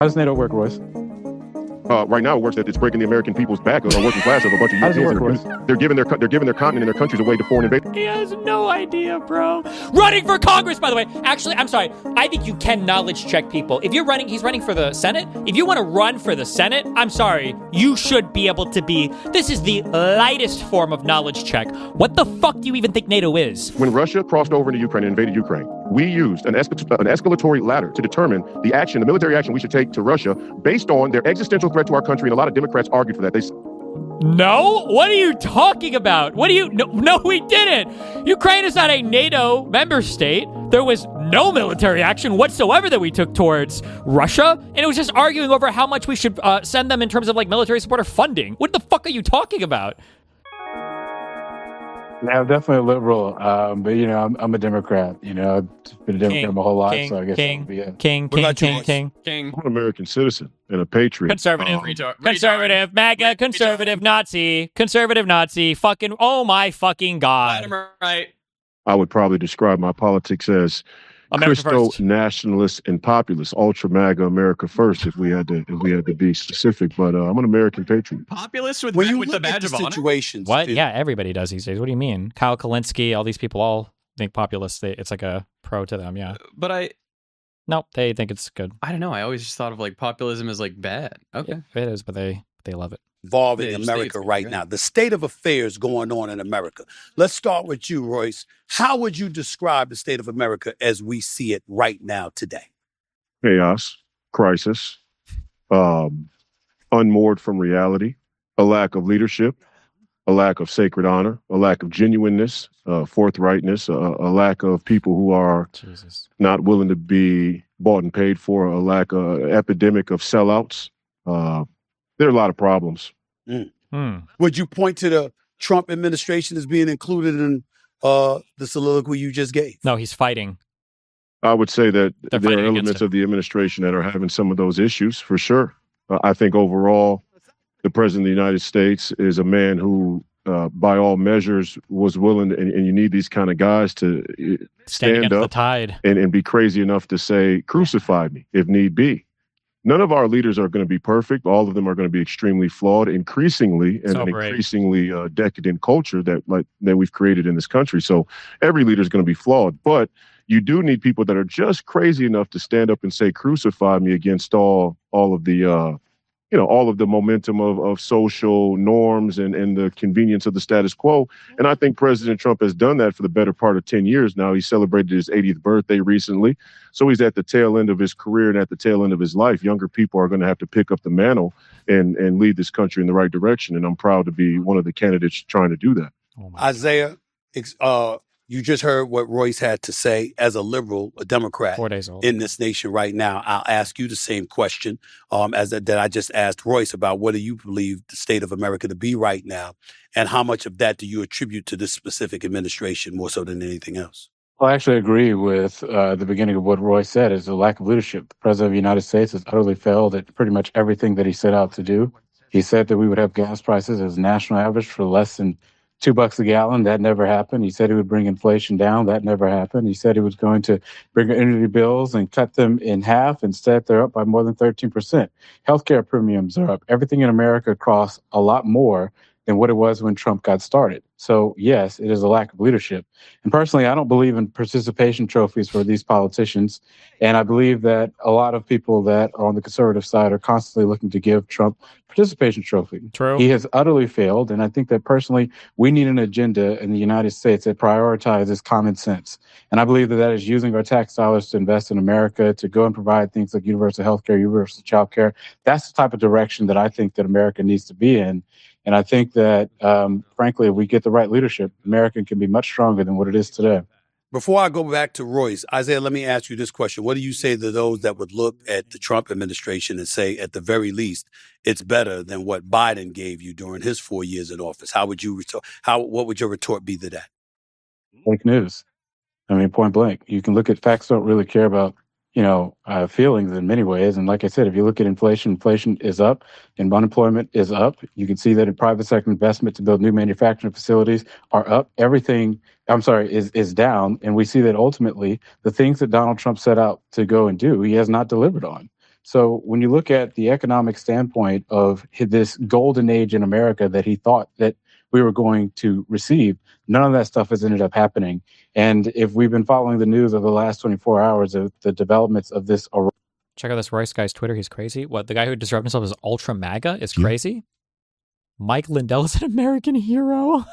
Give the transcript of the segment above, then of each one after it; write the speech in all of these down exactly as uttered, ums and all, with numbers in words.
How does NATO work, Royce? Uh, right now, it works that it's breaking the American people's back, or the working class of a bunch of Europeans. Work, they're, they're giving their they're giving their continent and their countries away to foreign invaders. He has no idea, bro. Running for Congress, by the way. Actually, I'm sorry. I think you can knowledge check people. If you're running, he's running for the Senate. If you want to run for the Senate, I'm sorry. You should be able to be. This is the lightest form of knowledge check. What the fuck do you even think NATO is? When Russia crossed over into Ukraine and invaded Ukraine, we used an, escal- an escalatory ladder to determine the action, the military action we should take to Russia based on their existential threat to our country. And a lot of Democrats argued for that. They No? What are you talking about? What do you... No, no, we didn't. Ukraine is not a NATO member state. There was no military action whatsoever that we took towards Russia. And it was just arguing over how much we should uh, send them in terms of like military support or funding. What the fuck are you talking about? Yeah, I'm definitely a liberal, um, but, you know, I'm, I'm a Democrat. You know, I've been a Democrat King, my whole life, King, so I guess King, that would be it. King, What King, about you, King, Royce? King. King. I'm an American citizen and a patriot. Conservative, Um, Retard. conservative, MAGA, conservative, Nazi, conservative, Nazi, fucking, oh my fucking God. Vladimir, right. I would probably describe my politics as America Christo first. nationalist and populist, ultra MAGA, America first. If we had to, if we had to be specific, but uh, I'm an American patriot. Populist with, When you with the look at badge the of honor. situations, What? too, Yeah, everybody does these days. What do you mean? Kyle Kalinske, all these people all think populist. They, it's like a pro to them, yeah. But I, No, they think it's good. I don't know. I always just thought of like populism as like bad. Okay. Yeah, it is, but they they love it. involving Yeah, you just think America it's right great. now, the state of affairs going on in America. Let's start with you, Royce. How would you describe the state of America as we see it right now today? Chaos, crisis, um, unmoored from reality, a lack of leadership, a lack of sacred honor, a lack of genuineness, uh, forthrightness, a, a lack of people who are Jesus. not willing to be bought and paid for, a lack of epidemic of sellouts. Uh, there are a lot of problems. Hmm. Would you point to the Trump administration as being included in uh, the soliloquy you just gave? No, he's fighting. I would say that They're there fighting are against elements it. of the administration that are having some of those issues for sure. Uh, I think overall, the president of the United States is a man who, uh, by all measures, was willing, and, and you need these kind of guys to uh, Standing stand against the up tide. and, and be crazy enough to say, crucify me if need be. None of our leaders are going to be perfect. All of them are going to be extremely flawed, increasingly, and So an brave. increasingly uh, decadent culture that like that we've created in this country. So every leader is going to be flawed, but you do need people that are just crazy enough to stand up and say, crucify me against all all of the uh, you know, all of the momentum of, of social norms and, and the convenience of the status quo. And I think President Trump has done that for the better part of ten years now. He celebrated his eightieth birthday recently. So he's at the tail end of his career and at the tail end of his life. Younger people are going to have to pick up the mantle and, and lead this country in the right direction. And I'm proud to be one of the candidates trying to do that. Oh my Isaiah, ex- uh, you just heard what Royce had to say as a liberal, a Democrat Four days old. in this nation right now. I'll ask you the same question um, as that, that I just asked Royce about what do you believe the state of America to be right now, and how much of that do you attribute to this specific administration more so than anything else? Well, I actually agree with uh, the beginning of what Roy said is the lack of leadership. The president of the United States has utterly failed at pretty much everything that he set out to do. He said that we would have gas prices as national average for less than two bucks a gallon. That never happened. He said he would bring inflation down. That never happened. He said he was going to bring energy bills and cut them in half. Instead, they're up by more than thirteen percent. Healthcare premiums are up. Everything in America costs a lot more than what it was when Trump got started. So, yes, it is a lack of leadership. And personally, I don't believe in participation trophies for these politicians. And I believe that a lot of people that are on the conservative side are constantly looking to give Trump participation trophy. True. He has utterly failed. And I think that personally, we need an agenda in the United States that prioritizes common sense. And I believe that that is using our tax dollars to invest in America, to go and provide things like universal health care, universal child care. That's the type of direction that I think that America needs to be in. And I think that, um, frankly, if we get the right leadership, America can be much stronger than what it is today. Before I go back to Royce, Isaiah, let me ask you this question. What do you say to those that would look at the Trump administration and say, at the very least, it's better than what Biden gave you during his four years in office? How would you retort? How, what would your retort be to that? Fake news. I mean, point blank. You can look at facts don't really care about, you know, uh, feelings in many ways. And like I said, if you look at inflation, inflation is up and unemployment is up. You can see that in private sector investment to build new manufacturing facilities are up. Everything, I'm sorry, is, is down. And we see that ultimately the things that Donald Trump set out to go and do, he has not delivered on. So when you look at the economic standpoint of hi- this golden age in America that he thought that we were going to receive, none of that stuff has ended up happening. And if we've been following the news of the last twenty-four hours of the developments of this Check out this Royce guy's Twitter. He's crazy. What, the guy who described himself as Ultra MAGA is Yeah. crazy? Mike Lindell is an American hero.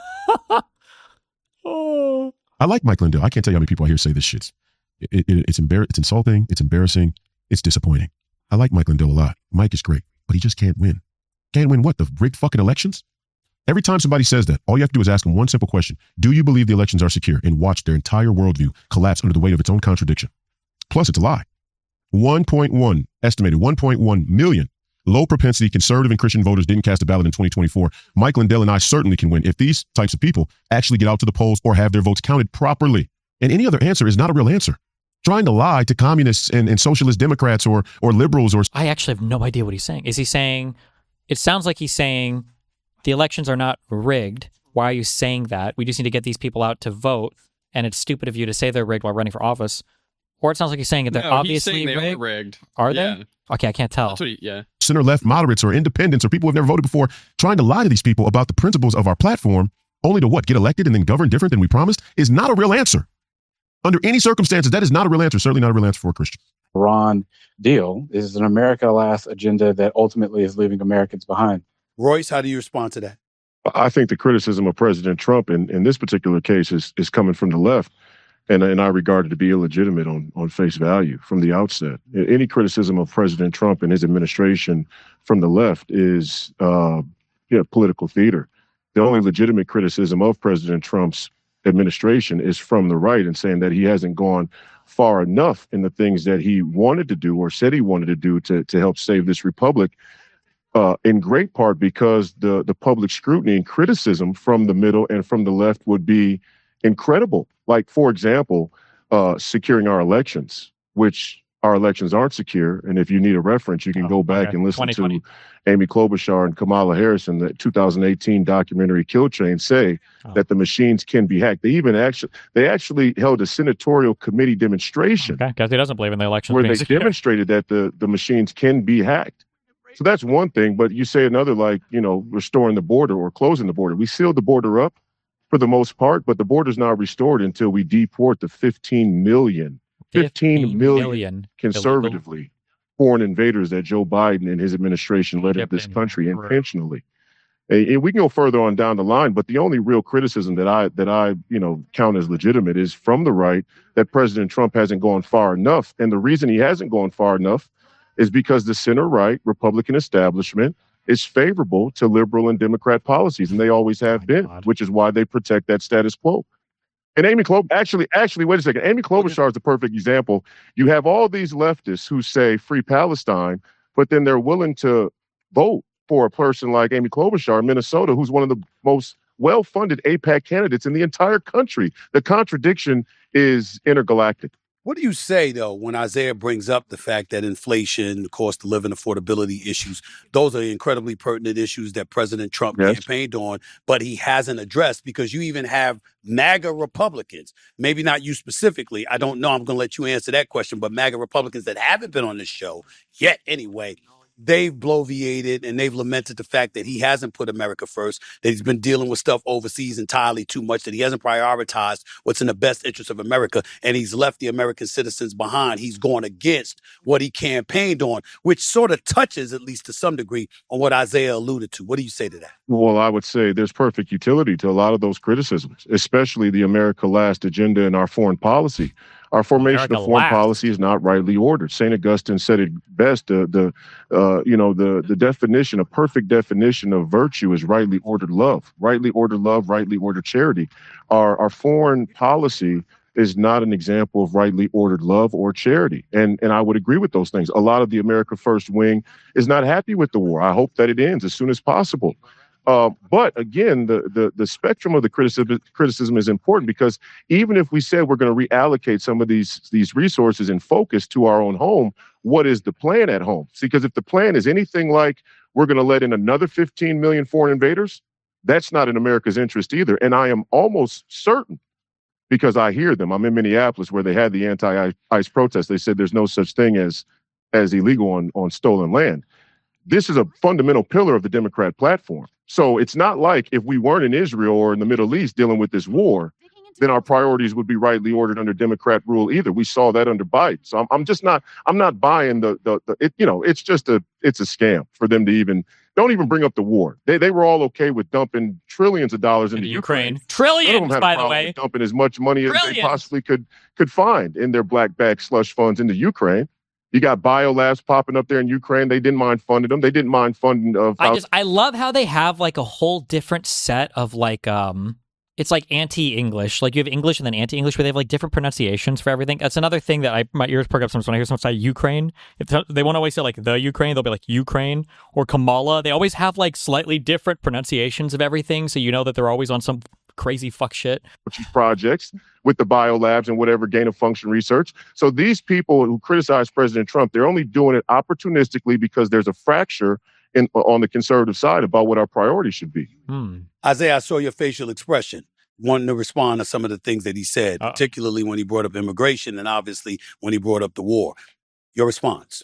Oh. I like Mike Lindell. I can't tell you how many people I hear say this shit. It, it, it's embar- It's insulting. It's embarrassing. It's disappointing. I like Mike Lindell a lot. Mike is great, but he just can't win. Can't win what? The rigged fucking elections? Every time somebody says that, all you have to do is ask them one simple question. Do you believe the elections are secure? And watch their entire worldview collapse under the weight of its own contradiction. Plus, it's a lie. one point one, estimated one point one million low propensity conservative and Christian voters didn't cast a ballot in twenty twenty-four. Mike Lindell and I certainly can win if these types of people actually get out to the polls or have their votes counted properly. And any other answer is not a real answer. Trying to lie to communists and, and socialist Democrats or or liberals or I actually have no idea what he's saying. Is he saying, it sounds like he's saying the elections are not rigged. Why are you saying that? We just need to get these people out to vote, and it's stupid of you to say they're rigged while running for office. Or it sounds like he's saying that they're No, he's obviously saying they rigged. are rigged. Are Yeah. they? Okay, I can't tell. That's what he, yeah. center left moderates or independents or people who have never voted before trying to lie to these people about the principles of our platform only to what? Get elected and then govern different than we promised is not a real answer. Under any circumstances, that is not a real answer. Certainly not a real answer for a Christian. Iran deal is an America last agenda that ultimately is leaving Americans behind. Royce, how do you respond to that? I think the criticism of President Trump in, in this particular case is is coming from the left, and, and I regard it to be illegitimate on, on face value from the outset. Any criticism of President Trump and his administration from the left is uh, yeah, political theater. The only legitimate criticism of President Trump's administration is from the right and saying that he hasn't gone far enough in the things that he wanted to do or said he wanted to do to, to help save this republic. Uh, in great part because the, the public scrutiny and criticism from the middle and from the left would be incredible. Like, for example, uh, securing our elections, which our elections aren't secure. And if you need a reference, you can Oh, go back okay. and listen twenty twenty. to Amy Klobuchar and Kamala Harris in the two thousand eighteen documentary Kill Chain say Oh. that the machines can be hacked. They even actually they actually held a senatorial committee demonstration Okay, because he doesn't believe in the election. where they demonstrated that the, the machines can be hacked. So that's one thing, but you say another like, you know, restoring the border or closing the border. We sealed the border up for the most part, but the border's not restored until we deport the fifteen million, fifteen million conservatively foreign invaders that Joe Biden and his administration led into this Shipped in. country Correct. intentionally. And and we can go further on down the line, but the only real criticism that I that I you know count as legitimate is from the right that President Trump hasn't gone far enough, and the reason he hasn't gone far enough is because the center-right Republican establishment is favorable to liberal and Democrat policies, and they always have my been, God. which is why they protect that status quo. And Amy Klobuchar, actually, actually, wait a second. Amy Klobuchar is the perfect example. You have all these leftists who say free Palestine, but then they're willing to vote for a person like Amy Klobuchar in Minnesota, who's one of the most well-funded AIPAC candidates in the entire country. The contradiction is intergalactic. What do you say, though, when Isaiah brings up the fact that inflation, the cost of living, affordability issues, those are incredibly pertinent issues that President Trump Yes. campaigned on, but he hasn't addressed because you even have MAGA Republicans, maybe not you specifically. I don't know. I'm going to let you answer that question, but MAGA Republicans that haven't been on this show yet anyway, they've bloviated and they've lamented the fact that he hasn't put America first, that he's been dealing with stuff overseas entirely too much, that he hasn't prioritized what's in the best interest of America, and he's left the American citizens behind. He's gone against what he campaigned on, which sort of touches, at least to some degree, on what Isaiah alluded to. What do you say to that? Well, I would say there's perfect utility to a lot of those criticisms, especially the America Last agenda in our foreign policy. Our formation America of foreign last. policy is not rightly ordered. Saint Augustine said it best. The the uh, you know the the definition, a perfect definition of virtue is rightly ordered love. Rightly ordered love, rightly ordered charity. Our our foreign policy is not an example of rightly ordered love or charity. And and I would agree with those things. A lot of the America First wing is not happy with the war. I hope that it ends as soon as possible. Uh, but again, the, the the spectrum of the criticism criticism is important because even if we said we're going to reallocate some of these these resources and focus to our own home, what is the plan at home? See, because if the plan is anything like we're going to let in another fifteen million foreign invaders, that's not in America's interest either. And I am almost certain, because I hear them. I'm in Minneapolis where they had the anti-ICE protest. They said there's no such thing as as illegal on, on stolen land. This is a fundamental pillar of the Democrat platform. So it's not like if we weren't in Israel or in the Middle East dealing with this war, then our priorities would be rightly ordered under Democrat rule either. We saw that under Biden. So I'm, I'm just not, I'm not buying the, the, the it, you know, it's just a, it's a scam for them to even, don't even bring up the war. They they were all okay with dumping trillions of dollars into Ukraine. Ukraine. Trillions, by the way. Dumping as much money as Trillions. they possibly could, could find in their black bag slush funds into Ukraine. You got biolabs popping up there in Ukraine. They didn't mind funding them. They didn't mind funding of. I just, I love how they have like a whole different set of like, um, it's like anti-English. Like you have English and then anti-English, where they have like different pronunciations for everything. That's another thing that I my ears perk up sometimes when I hear someone say Ukraine. If they won't always say like the Ukraine, they'll be like Ukraine or Kamala. They always have like slightly different pronunciations of everything, so you know that they're always on some crazy fuck shit. Projects with the biolabs and whatever gain of function research. So these people who criticize President Trump, they're only doing it opportunistically because there's a fracture in on the conservative side about what our priorities should be. Hmm. Isaiah, I saw your facial expression, wanting to respond to some of the things that he said, Uh-oh. particularly when he brought up immigration and obviously when he brought up the war. Your response?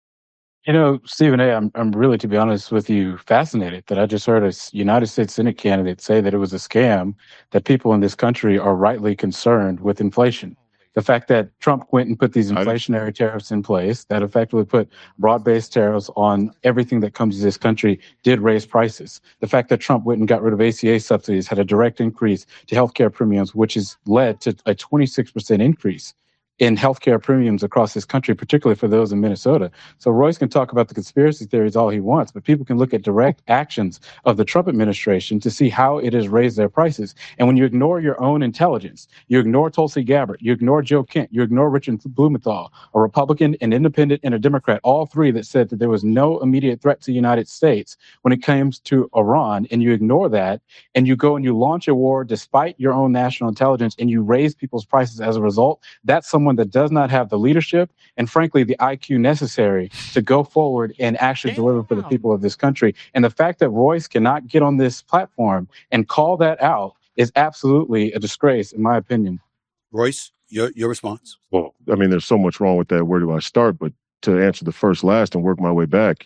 You know, Stephen A., I'm, I'm really, to be honest with you, fascinated that I just heard a United States Senate candidate say that it was a scam, that people in this country are rightly concerned with inflation. The fact that Trump went and put these inflationary tariffs in place that effectively put broad-based tariffs on everything that comes to this country did raise prices. The fact that Trump went and got rid of A C A subsidies had a direct increase to healthcare premiums, which has led to a twenty-six percent increase in healthcare premiums across this country, particularly for those in Minnesota. So Royce can talk about the conspiracy theories all he wants, but people can look at direct actions of the Trump administration to see how it has raised their prices. And when you ignore your own intelligence, you ignore Tulsi Gabbard, you ignore Joe Kent, you ignore Richard Blumenthal, a Republican, an independent, and a Democrat, all three that said that there was no immediate threat to the United States when it comes to Iran, and you ignore that, and you go and you launch a war despite your own national intelligence, and you raise people's prices as a result, that's someone that does not have the leadership and, frankly, the I Q necessary to go forward and actually Damn. deliver for the people of this country. And the fact that Royce cannot get on this platform and call that out is absolutely a disgrace, in my opinion. Royce, your your response? Well, I mean, there's so much wrong with that. Where do I start? But to answer the first last and work my way back,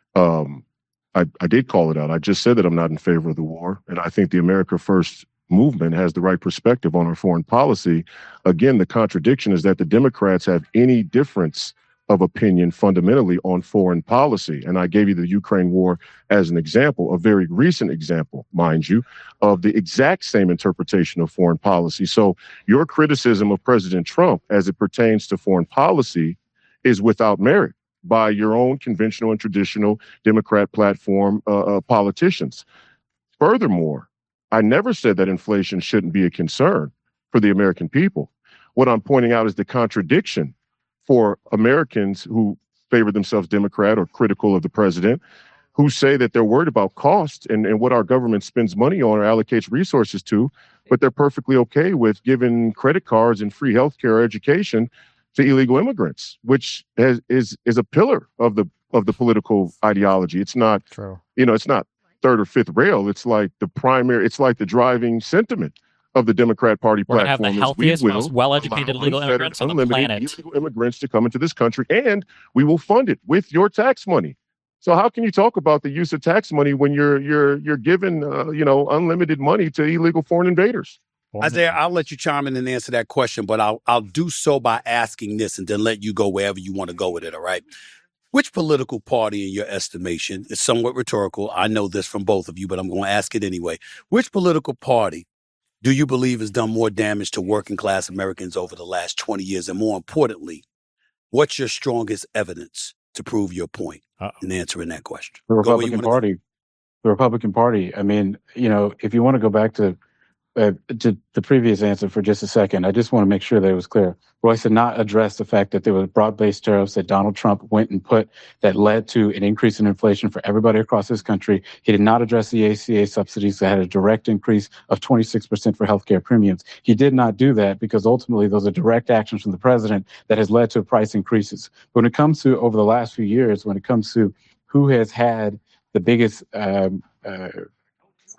um, I, I did call it out. I just said that I'm not in favor of the war. And I think the America First movement has the right perspective on our foreign policy. Again, the contradiction is that the Democrats have any difference of opinion fundamentally on foreign policy. And I gave you the Ukraine war as an example, a very recent example, mind you, of the exact same interpretation of foreign policy. So your criticism of President Trump as it pertains to foreign policy is without merit by your own conventional and traditional Democrat platform uh, uh, politicians. Furthermore, I never said that inflation shouldn't be a concern for the American people. What I'm pointing out is the contradiction for Americans who favor themselves Democrat or critical of the president, who say that they're worried about cost and, and what our government spends money on or allocates resources to, but they're perfectly okay with giving credit cards and free healthcare or education to illegal immigrants, which has, is is a pillar of the of the political ideology. It's not, True. you know, it's not third or fifth rail. It's like the primary, it's like the driving sentiment of the Democrat Party We're platform. We're going to have the healthiest, most well-educated illegal immigrants on the planet. Illegal immigrants to come into this country, and we will fund it with your tax money. So how can you talk about the use of tax money when you're you're you're giving uh, you know unlimited money to illegal foreign invaders? Isaiah, I'll let you chime in and answer that question, but I'll I'll do so by asking this and then let you go wherever you want to go with it. All right. Which political party, in your estimation, is somewhat rhetorical? I know this from both of you, but I'm going to ask it anyway. Which political party do you believe has done more damage to working class Americans over the last twenty years? And more importantly, what's your strongest evidence to prove your point Uh-oh. in answering that question? The Republican Party. Go. The Republican Party. I mean, you know, if you want to go back to Uh, to the previous answer for just a second, I just want to make sure that it was clear. Royce did not address the fact that there were broad-based tariffs that Donald Trump went and put that led to an increase in inflation for everybody across this country. He did not address the A C A subsidies that had a direct increase of twenty-six percent for healthcare premiums. He did not do that because ultimately those are direct actions from the president that has led to price increases. But when it comes to over the last few years, when it comes to who has had the biggest um, uh,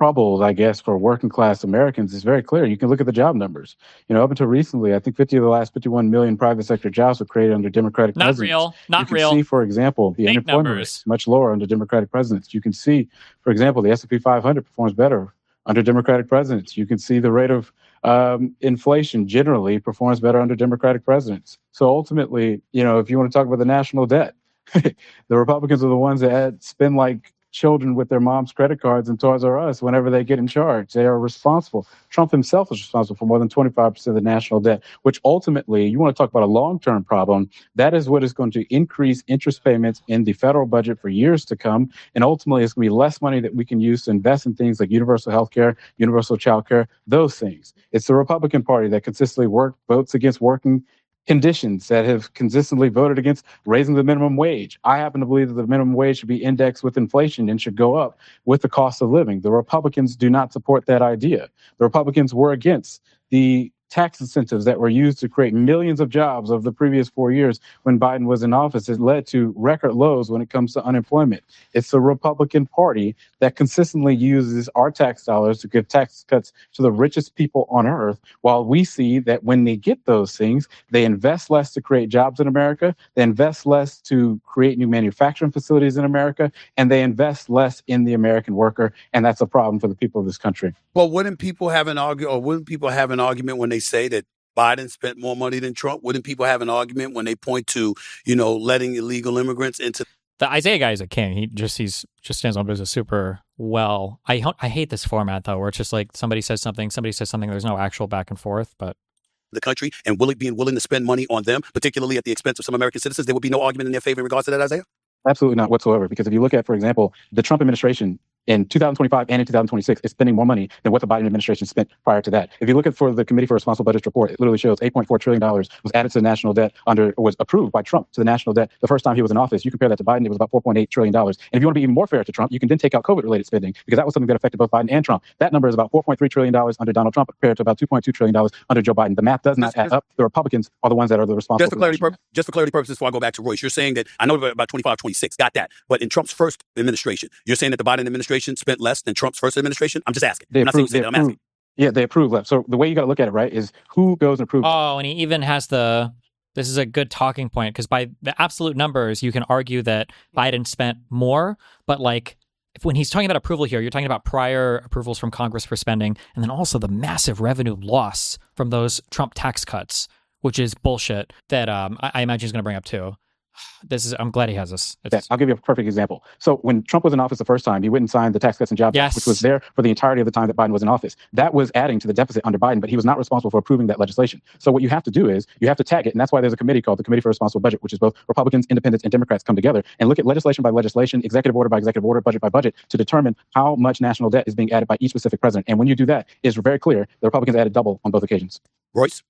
troubled, I guess, for working class Americans is very clear. You can look at the job numbers. You know, up until recently, I think fifty of the last fifty-one million private sector jobs were created under Democratic Not presidents. real. Not you can real. see, for example, the Fake unemployment rate numbers. is much lower under Democratic presidents. You can see, for example, the S and P five hundred performs better under Democratic presidents. You can see the rate of um, inflation generally performs better under Democratic presidents. So ultimately, you know, if you want to talk about the national debt, the Republicans are the ones that add, spend like children with their mom's credit cards and Toys R Us whenever they get in charge. They are responsible. Trump himself is responsible for more than twenty-five percent of the national debt, which ultimately, you want to talk about a long-term problem, that is what is going to increase interest payments in the federal budget for years to come. And ultimately, it's going to be less money that we can use to invest in things like universal health care, universal child care, those things. It's the Republican Party that consistently work, votes against working conditions, that have consistently voted against raising the minimum wage. I happen to believe that the minimum wage should be indexed with inflation and should go up with the cost of living. The Republicans do not support that idea. The Republicans were against the tax incentives that were used to create millions of jobs over the previous four years when Biden was in office. It led to record lows when it comes to unemployment. It's the Republican Party that consistently uses our tax dollars to give tax cuts to the richest people on earth, while we see that when they get those things, they invest less to create jobs in America, they invest less to create new manufacturing facilities in America, and they invest less in the American worker, and that's a problem for the people of this country. Well, wouldn't people have an argument, or wouldn't people have an argument when they say that Biden spent more money than Trump? Wouldn't people have an argument when they point to, you know, letting illegal immigrants into The Isaiah guy is a king. He just he's just stands on business super well. I ho- I hate this format though, where it's just like somebody says something, somebody says something. There's no actual back and forth. But the country and willing, being willing to spend money on them, particularly at the expense of some American citizens? There would be no argument in their favor in regards to that, Isaiah? Absolutely not whatsoever. Because if you look at, for example, the Trump administration in two thousand twenty-five and in two thousand twenty-six is spending more money than what the Biden administration spent prior to that. If you look at for the Committee for Responsible Budgets report, it literally shows eight point four trillion dollars was added to the national debt under, was approved by Trump to the national debt the first time he was in office. You compare that to Biden, it was about four point eight trillion dollars. And if you want to be even more fair to Trump, you can then take out COVID-related spending, because that was something that affected both Biden and Trump. That number is about four point three trillion dollars under Donald Trump compared to about two point two trillion dollars under Joe Biden. The math does not Just- add just- up. The Republicans are the ones that are the responsible. Just for clarity, pur- just for clarity purposes, before I go back to Royce, you're saying that, I know about twenty-five, twenty-six, got that. But in Trump's first administration, you're saying that the Biden administration spent less than Trump's first administration? I'm just asking. They I'm not saying you approved, said they that, I'm asking. approved, yeah, they approved left. So the way you got to look at it, right, is who goes and approves. oh, and he even has the. This is a good talking point, because by the absolute numbers, you can argue that Biden spent more, but like. If when he's talking about approval here, you're talking about prior approvals from Congress for spending, and then also the massive revenue loss from those Trump tax cuts, which is bullshit that um, I, I imagine he's going to bring up too. This is. I'm glad he has this. Yeah, It's, I'll give you a perfect example. So when Trump was in office the first time, he went and signed the Tax Cuts and Jobs Act, Yes. which was there for the entirety of the time that Biden was in office. That was adding to the deficit under Biden, but he was not responsible for approving that legislation. So what you have to do is you have to tag it, and that's why there's a committee called the Committee for Responsible Budget, which is both Republicans, Independents, and Democrats come together and look at legislation by legislation, executive order by executive order, budget by budget, to determine how much national debt is being added by each specific president. And when you do that, it's very clear the Republicans added double on both occasions. Royce?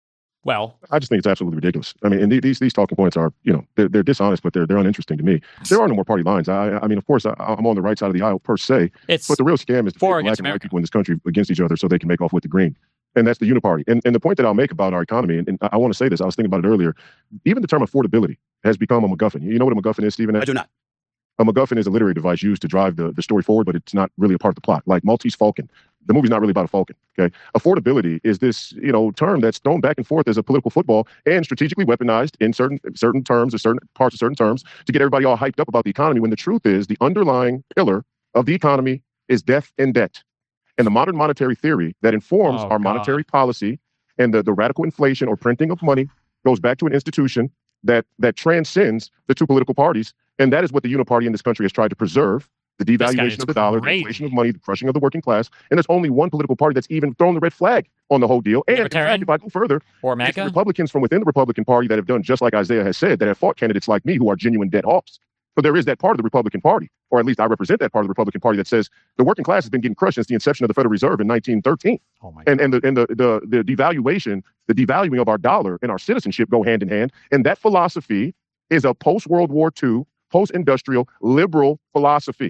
well, I just think it's absolutely ridiculous. I mean, and these these talking points are, you know, they're, they're dishonest, but they're they're uninteresting to me. There are no more party lines. I I mean, of course, I, I'm on the right side of the aisle per se, it's but the real scam is to For pit black against and white America. people in this country against each other so they can make off with the green. And that's the uniparty. And and the point that I'll make about our economy, and, and I, I want to say this, I was thinking about it earlier, even the term affordability has become a MacGuffin. You know what a MacGuffin is, Stephen? I do not. A MacGuffin is a literary device used to drive the, the story forward, but it's not really a part of the plot. Like Maltese Falcon. The movie's not really about a falcon, okay? Affordability is this, you know, term that's thrown back and forth as a political football and strategically weaponized in certain certain terms or certain parts of certain terms to get everybody all hyped up about the economy, when the truth is the underlying pillar of the economy is death and debt. And the modern monetary theory that informs Oh, our God. monetary policy and the, the radical inflation or printing of money goes back to an institution that that transcends the two political parties. And that is what the uniparty in this country has tried to preserve: the This guy devaluation is of the dollar, the crazy. inflation of money, the crushing of the working class. And there's only one political party that's even thrown the red flag on the whole deal. And in Libertarian? fact, if I go further, or it's MAGA. Republicans from within the Republican Party that have done just like Isaiah has said, that have fought candidates like me who are genuine dead hawks. So there is that part of the Republican Party, or at least I represent that part of the Republican Party, that says the working class has been getting crushed since the inception of the Federal Reserve in nineteen thirteen. Oh my. And and the and the, the the devaluation, the devaluing of our dollar and our citizenship go hand in hand. And that philosophy is a post-World War Two, post-industrial, liberal philosophy.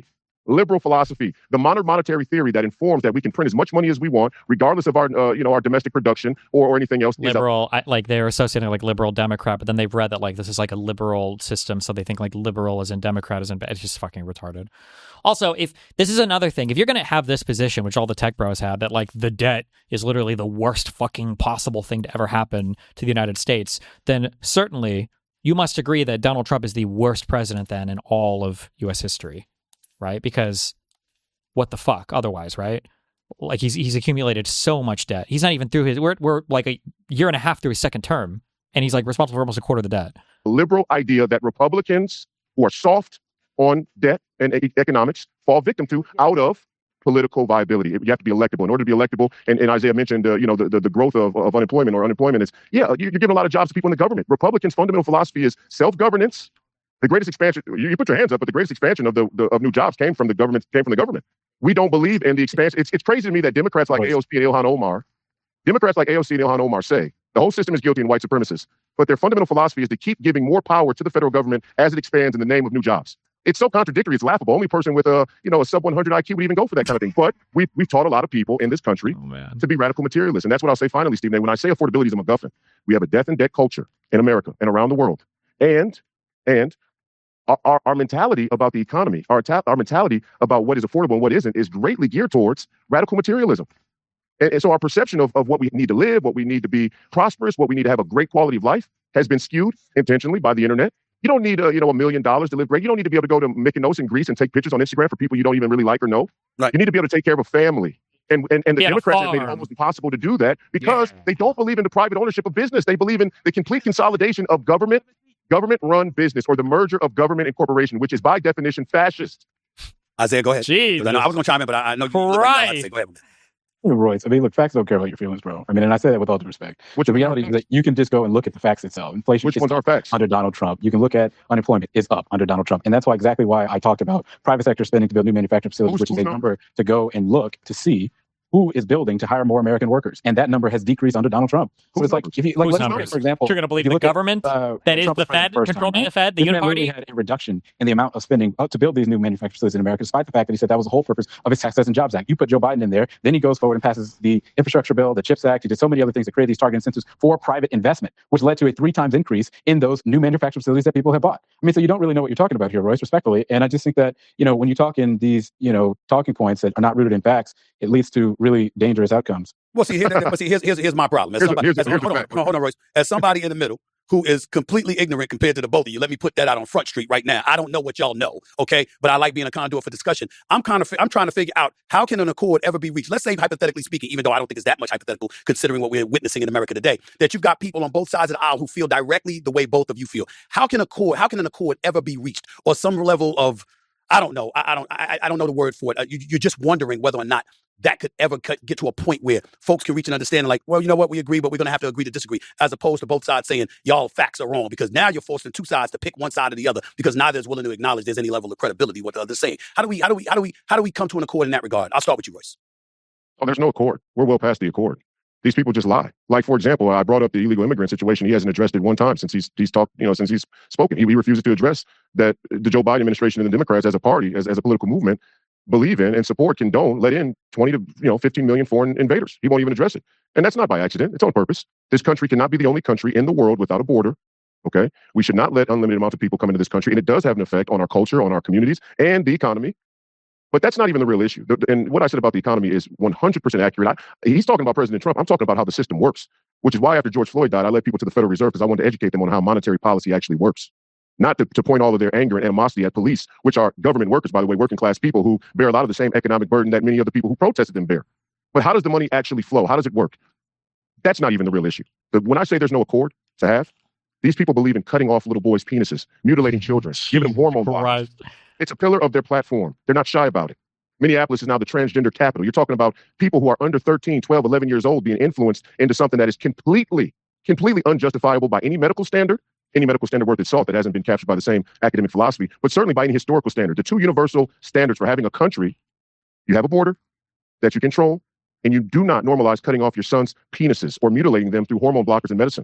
liberal philosophy, the modern monetary theory that informs that we can print as much money as we want, regardless of our, uh, you know, our domestic production or, or anything else. Liberal, I, like they're associating like liberal Democrat, but then they've read that like this is like a liberal system, so they think like liberal as in Democrat as in bad. It's just fucking retarded. Also, if this is another thing, if you're going to have this position, which all the tech bros have, that like the debt is literally the worst fucking possible thing to ever happen to the United States, then certainly you must agree that Donald Trump is the worst president then in all of U S history, right? Because what the fuck otherwise, right? Like he's he's accumulated so much debt. He's not even through his, we're, we're like a year and a half through his second term, and he's like responsible for almost a quarter of the debt. Liberal idea that Republicans who are soft on debt and e- economics fall victim to out of political viability. You have to be electable. In order to be electable, and, and Isaiah mentioned, uh, you know, the, the, the growth of, of unemployment or unemployment is, yeah, you're giving a lot of jobs to people in the government. Republicans' fundamental philosophy is self-governance. The greatest expansion, you, you put your hands up, but the greatest expansion of the, the of new jobs came from the government, came from the government. We don't believe in the expansion. It's, it's crazy to me that Democrats like A O C and Ilhan Omar, Democrats like A O C and Ilhan Omar say the whole system is guilty and white supremacists, but their fundamental philosophy is to keep giving more power to the federal government as it expands in the name of new jobs. It's so contradictory. It's laughable. Only person with a, you know, a sub one hundred I Q would even go for that kind of thing. But we've, we've taught a lot of people in this country oh, to be radical materialists. And that's what I'll say finally, Stephen A. When I say affordability is a MacGuffin, we have a death and debt culture in America and around the world. And, and our, our, our mentality about the economy, our, ta- our mentality about what is affordable and what isn't is greatly geared towards radical materialism. And, and so our perception of, of what we need to live, what we need to be prosperous, what we need to have a great quality of life has been skewed intentionally by the internet. You don't need a, you know, a million dollars to live great. You don't need to be able to go to Mykonos in Greece and take pictures on Instagram for people you don't even really like or know. Right. You need to be able to take care of a family. And and, and the Be on a Democrats have made it farm. almost impossible to do that because Yeah. they don't believe in the private ownership of business. They believe in the complete consolidation of government, government-run business, or the merger of government and corporation, which is by definition fascist. Isaiah, go ahead. Jeez. 'Cause I, know, I was going to chime in, but I, I know you. look like you know what to say. Go ahead. Royce, I mean, look, facts don't care about your feelings, bro. I mean, and I say that with all due respect. Which The reality is that you can just go and look at the facts itself. Inflation Which is ones are facts? under Donald Trump. You can look at unemployment is up under Donald Trump. And that's why exactly why I talked about private sector spending to build new manufacturing facilities, Who's- which is who's a not? number to go and look to see who is building to hire more American workers. And that number has decreased under Donald Trump. So Whose it's like, numbers? if you, like, Whose let's look numbers? at, for example, You're going to believe if you the look at, government uh, that is Trump the was president Fed, the first controlling time, the Fed, the this man Uniparty? literally had a reduction in the amount of spending uh, to build these new manufacturing facilities in America, despite the fact that he said that was the whole purpose of his Tax Cuts and Jobs Act. You put Joe Biden in there, then he goes forward and passes the infrastructure bill, the CHIPS Act. He did so many other things that created these target incentives for private investment, which led to a three times increase in those new manufacturing facilities that people have bought. I mean, so you don't really know what you're talking about here, Royce, respectfully. And I just think that, you know, when you talk in these, you know, talking points that are not rooted in facts, it leads to really dangerous outcomes. Well, see, here, but see here's, here's, here's my problem. As Here's a- somebody, here's a- as, here's a hold, on, fact. hold on, hold on, Royce. As somebody in the middle who is completely ignorant compared to the both of you, let me put that out on Front Street right now. I don't know what y'all know, okay? But I like being a conduit for discussion. I'm kind of, I'm trying to figure out how can an accord ever be reached? Let's say, hypothetically speaking, even though I don't think it's that much hypothetical, considering what we're witnessing in America today, that you've got people on both sides of the aisle who feel directly the way both of you feel. How can accord? How can an accord ever be reached, or some level of, I don't know, I, I don't, I, I don't know the word for it. Uh, you, you're just wondering whether or not that could ever cut, get to a point where folks can reach an understanding like, well, you know what, we agree, but we're going to have to agree to disagree, as opposed to both sides saying, y'all facts are wrong, because now you're forcing two sides to pick one side or the other because neither is willing to acknowledge there's any level of credibility what the other's saying. How do we, how do we, how do we, how do we come to an accord in that regard? I'll start with you, Royce. Oh, there's no accord. We're well past the accord. These people just lie. Like, for example, I brought up the illegal immigrant situation. He hasn't addressed it one time since he's he's talked, you know, since he's spoken. He, he refuses to address that the Joe Biden administration and the Democrats as a party, as, as a political movement, believe in and support, condone, let in twenty to you know fifteen million foreign invaders. He won't even address it. And that's not by accident. It's on purpose. This country cannot be the only country in the world without a border. Okay? We should not let unlimited amounts of people come into this country. And it does have an effect on our culture, on our communities, and the economy. But that's not even the real issue. The- And what I said about the economy is one hundred percent accurate. I, he's talking about President Trump. I'm talking about how the system works, which is why after George Floyd died, I led people to the Federal Reserve because I wanted to educate them on how monetary policy actually works. Not to, to point all of their anger and animosity at police, which are government workers, by the way, working class people who bear a lot of the same economic burden that many of the people who protested them bear. But how does the money actually flow? How does it work? That's not even the real issue. The, when I say there's no accord to have, these people believe in cutting off little boys' penises, mutilating children, giving them hormone blockers. It's a pillar of their platform. They're not shy about it. Minneapolis is now the transgender capital. You're talking about people who are under thirteen, twelve, eleven years old being influenced into something that is completely, completely unjustifiable by any medical standard, any medical standard worth its salt that hasn't been captured by the same academic philosophy, but certainly by any historical standard. The two universal standards for having a country, you have a border that you control, and you do not normalize cutting off your son's penises or mutilating them through hormone blockers and medicine.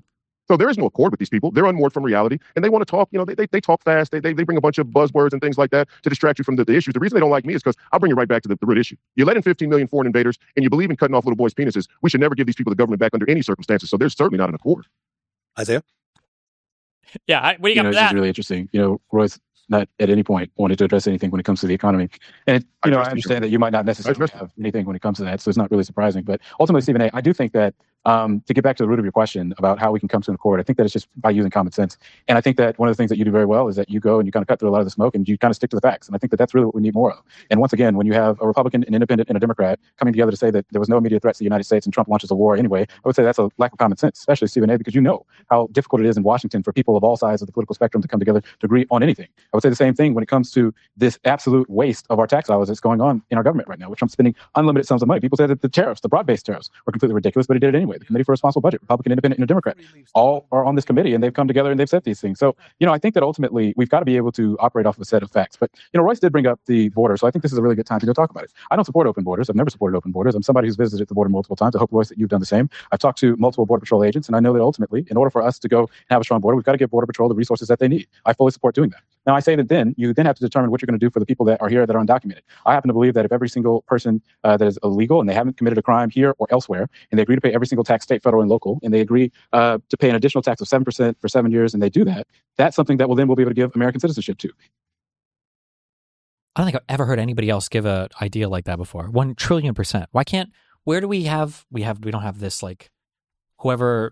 So there is no accord with these people. They're unmoored from reality, and they want to talk. You know, they, they, they talk fast. They, they they bring a bunch of buzzwords and things like that to distract you from the, the issues. The reason they don't like me is because I'll bring you right back to the, the root issue. You let in fifteen million foreign invaders, and you believe in cutting off little boys' penises. We should never give these people the government back under any circumstances. So there's certainly not an accord. Isaiah? Yeah, I, what do you You got know, for it's just that? really interesting. You know, Royce not at any point wanted to address anything when it comes to the economy. And, it, I you know, I addressed it. understand that you might not necessarily addressed it. have anything when it comes to that, so it's not really surprising. But ultimately, Stephen A., I do think that um, to get back to the root of your question about how we can come to an accord, I think that it's just by using common sense. And I think that one of the things that you do very well is that you go and you kind of cut through a lot of the smoke and you kind of stick to the facts. And I think that that's really what we need more of. And once again, when you have a Republican, an independent, and a Democrat coming together to say that there was no immediate threat to the United States and Trump launches a war anyway, I would say that's a lack of common sense, especially Stephen A., because you know how difficult it is in Washington for people of all sides of the political spectrum to come together to agree on anything. I would say the same thing when it comes to this absolute waste of our tax dollars that's going on in our government right now, with Trump spending unlimited sums of money. People say that the tariffs, the broad-based tariffs, were completely ridiculous, but he did it anyway. The Committee for Responsible Budget, Republican, Independent, and a Democrat, all are on this committee, and they've come together and they've said these things. So, you know, I think that ultimately we've got to be able to operate off of a set of facts. But, you know, Royce did bring up the border, so I think this is a really good time to go talk about it. I don't support open borders. I've never supported open borders. I'm somebody who's visited the border multiple times. I hope, Royce, that you've done the same. I've talked to multiple Border Patrol agents, and I know that ultimately, in order for us to go and have a strong border, we've got to give Border Patrol the resources that they need. I fully support doing that. Now, I say that then you then have to determine what you're going to do for the people that are here that are undocumented. I happen to believe that if every single person uh, that is illegal and they haven't committed a crime here or elsewhere, and they agree to pay every single tax, state, federal, and local, and they agree uh, to pay an additional tax of seven percent for seven years, and they do that, that's something that will then we'll be able to give American citizenship to. I don't think I've ever heard anybody else give an idea like that before. One trillion percent. Why can't? Where do we have? We have. We don't have this like. Whoever.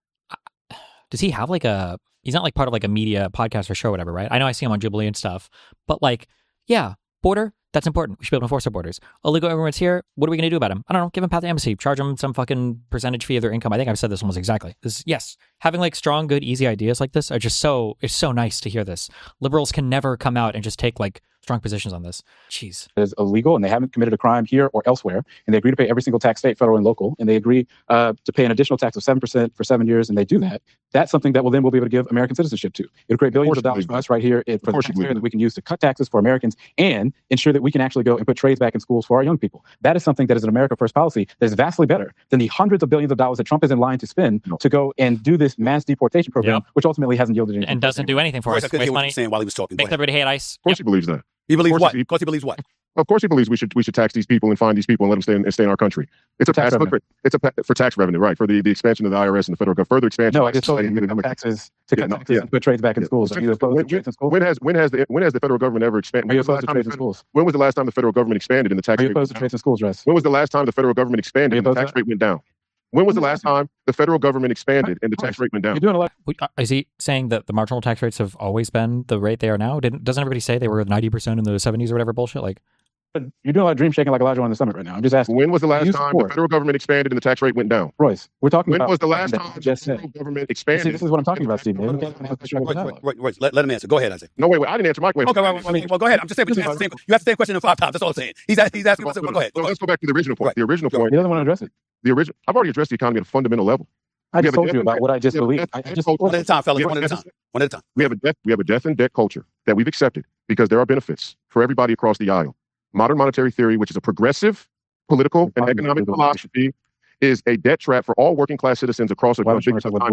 Does he have like a? He's not like part of like a media podcast or show or whatever, right? I know I see him on Jubilee and stuff, but like, yeah, border. That's important. We should be able to enforce our borders. Illegal immigrants here. What are we going to do about them? I don't know. Give them path to embassy. Charge them some fucking percentage fee of their income. I think I've said this almost exactly. This, yes, having like strong, good, easy ideas like this are just so. It's so nice to hear this. Liberals can never come out and just take like strong positions on this. Jeez. Is illegal and they haven't committed a crime here or elsewhere, and they agree to pay every single tax, state, federal, and local, and they agree uh, to pay an additional tax of seven percent for seven years, and they do that, that's something that will then we'll be able to give American citizenship to. It'll create billions of dollars for us right here it, for the taxpayer that we can use to cut taxes for Americans and ensure that we can actually go and put trades back in schools for our young people. That is something that is an America First policy that is vastly better than the hundreds of billions of dollars that Trump is in line to spend no. to go and do this mass deportation program, yep. which ultimately hasn't yielded anything. And doesn't do anything for Royce, us. I Waste money. Saying while he was talking. Makes everybody hate ICE. Of course yep. he believes that. He believes what? He, of course he believes what? Of course he believes we should we should tax these people and find these people and let them stay in, stay in our country. It's a tax passive, revenue. It's a for tax revenue, right? For the, the expansion of the I R S and the federal government, further expansion. No, I just told you to cut taxes to cut yeah, taxes yeah. and put trades back in yeah. schools. Are you opposed when, to trades in schools? When has when has the when has the federal government ever expanded? Are you opposed to trades in schools? When was the last time the federal government expanded and the tax Are you rate? opposed to trades in schools, Russ? When was the last time the federal government expanded and the tax rate went down? When was the last time the federal government expanded and the tax rate went down? You're doing a lot. Is he saying that the marginal tax rates have always been the rate they are now? Didn't doesn't everybody say they were ninety percent in the seventies or whatever bullshit? Like, you're doing a lot of dream shaking like Elijah on the summit right now. I'm just asking. When was the last time support? the federal government expanded and the tax rate went down? Royce, we're talking when about. When was the last time the just federal said. government expanded? See, this is what I'm talking about, Steve. Man. Royce, Royce, Royce, let, let him answer. Go ahead, Isaiah. No, wait, wait. I didn't answer my question. Okay, well, well, well, go ahead. I'm just saying, but you have, same, you have the same question in five times. That's all I'm saying. He's, he's asking. Well, go ahead. Well, let's go back to the original point. Right. The original point. He doesn't want to address it. The original. I've already addressed the economy at a fundamental level. I just told you about what I just believe. I just one at a time, fellas. One at a time. One at a time. We have a death. We have a death and debt culture that we've accepted because there are benefits for everybody across the aisle. Modern monetary theory, which is a progressive political and economic philosophy, is a debt trap for all working class citizens across a country.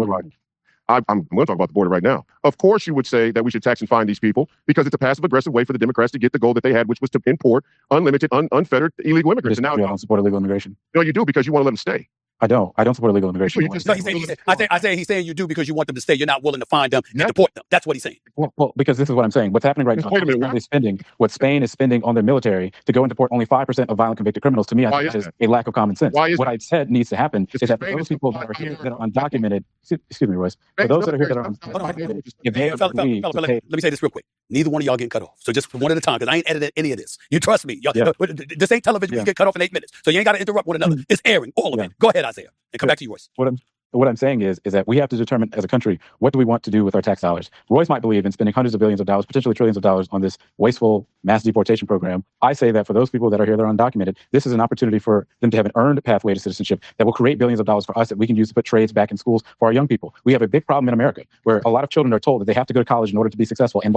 I'm, I'm going to talk about the border right now. Of course, you would say that we should tax and fine these people because it's a passive aggressive way for the Democrats to get the goal that they had, which was to import unlimited, un, unfettered illegal immigrants. And now you don't support illegal immigration. No, you do because you want to let them stay. I don't. I don't support illegal immigration. Well, no, he's saying, he's saying, I, say, I say he's saying you do because you want them to stay. You're not willing to find them and yeah. deport them. That's what he's saying. Well, well, because this is what I'm saying. What's happening right now is currently spending what Spain is spending on their military to go and deport only five percent of violent convicted criminals. To me, I Why think is that is a lack of common sense. Why is what that? I said needs to happen it's is that Spain those is people that are here that are undocumented, excuse me, Royce, for those that are here that are undocumented, if they agree to pay... Let me say this real quick. Neither one of y'all getting cut off. So just one at a time, because I ain't edited any of this. You trust me. Y'all, yeah. This ain't television. Yeah. You get cut off in eight minutes. So you ain't got to interrupt one another. It's airing, all of yeah. it. Go ahead, Isaiah, and come yeah. back to yours. What I'm, what I'm saying is, is that we have to determine as a country, what do we want to do with our tax dollars? Royce might believe in spending hundreds of billions of dollars, potentially trillions of dollars on this wasteful mass deportation program. I say that for those people that are here that are undocumented, this is an opportunity for them to have an earned pathway to citizenship that will create billions of dollars for us that we can use to put trades back in schools for our young people. We have a big problem in America where a lot of children are told that they have to go to college in order to be successful. And while that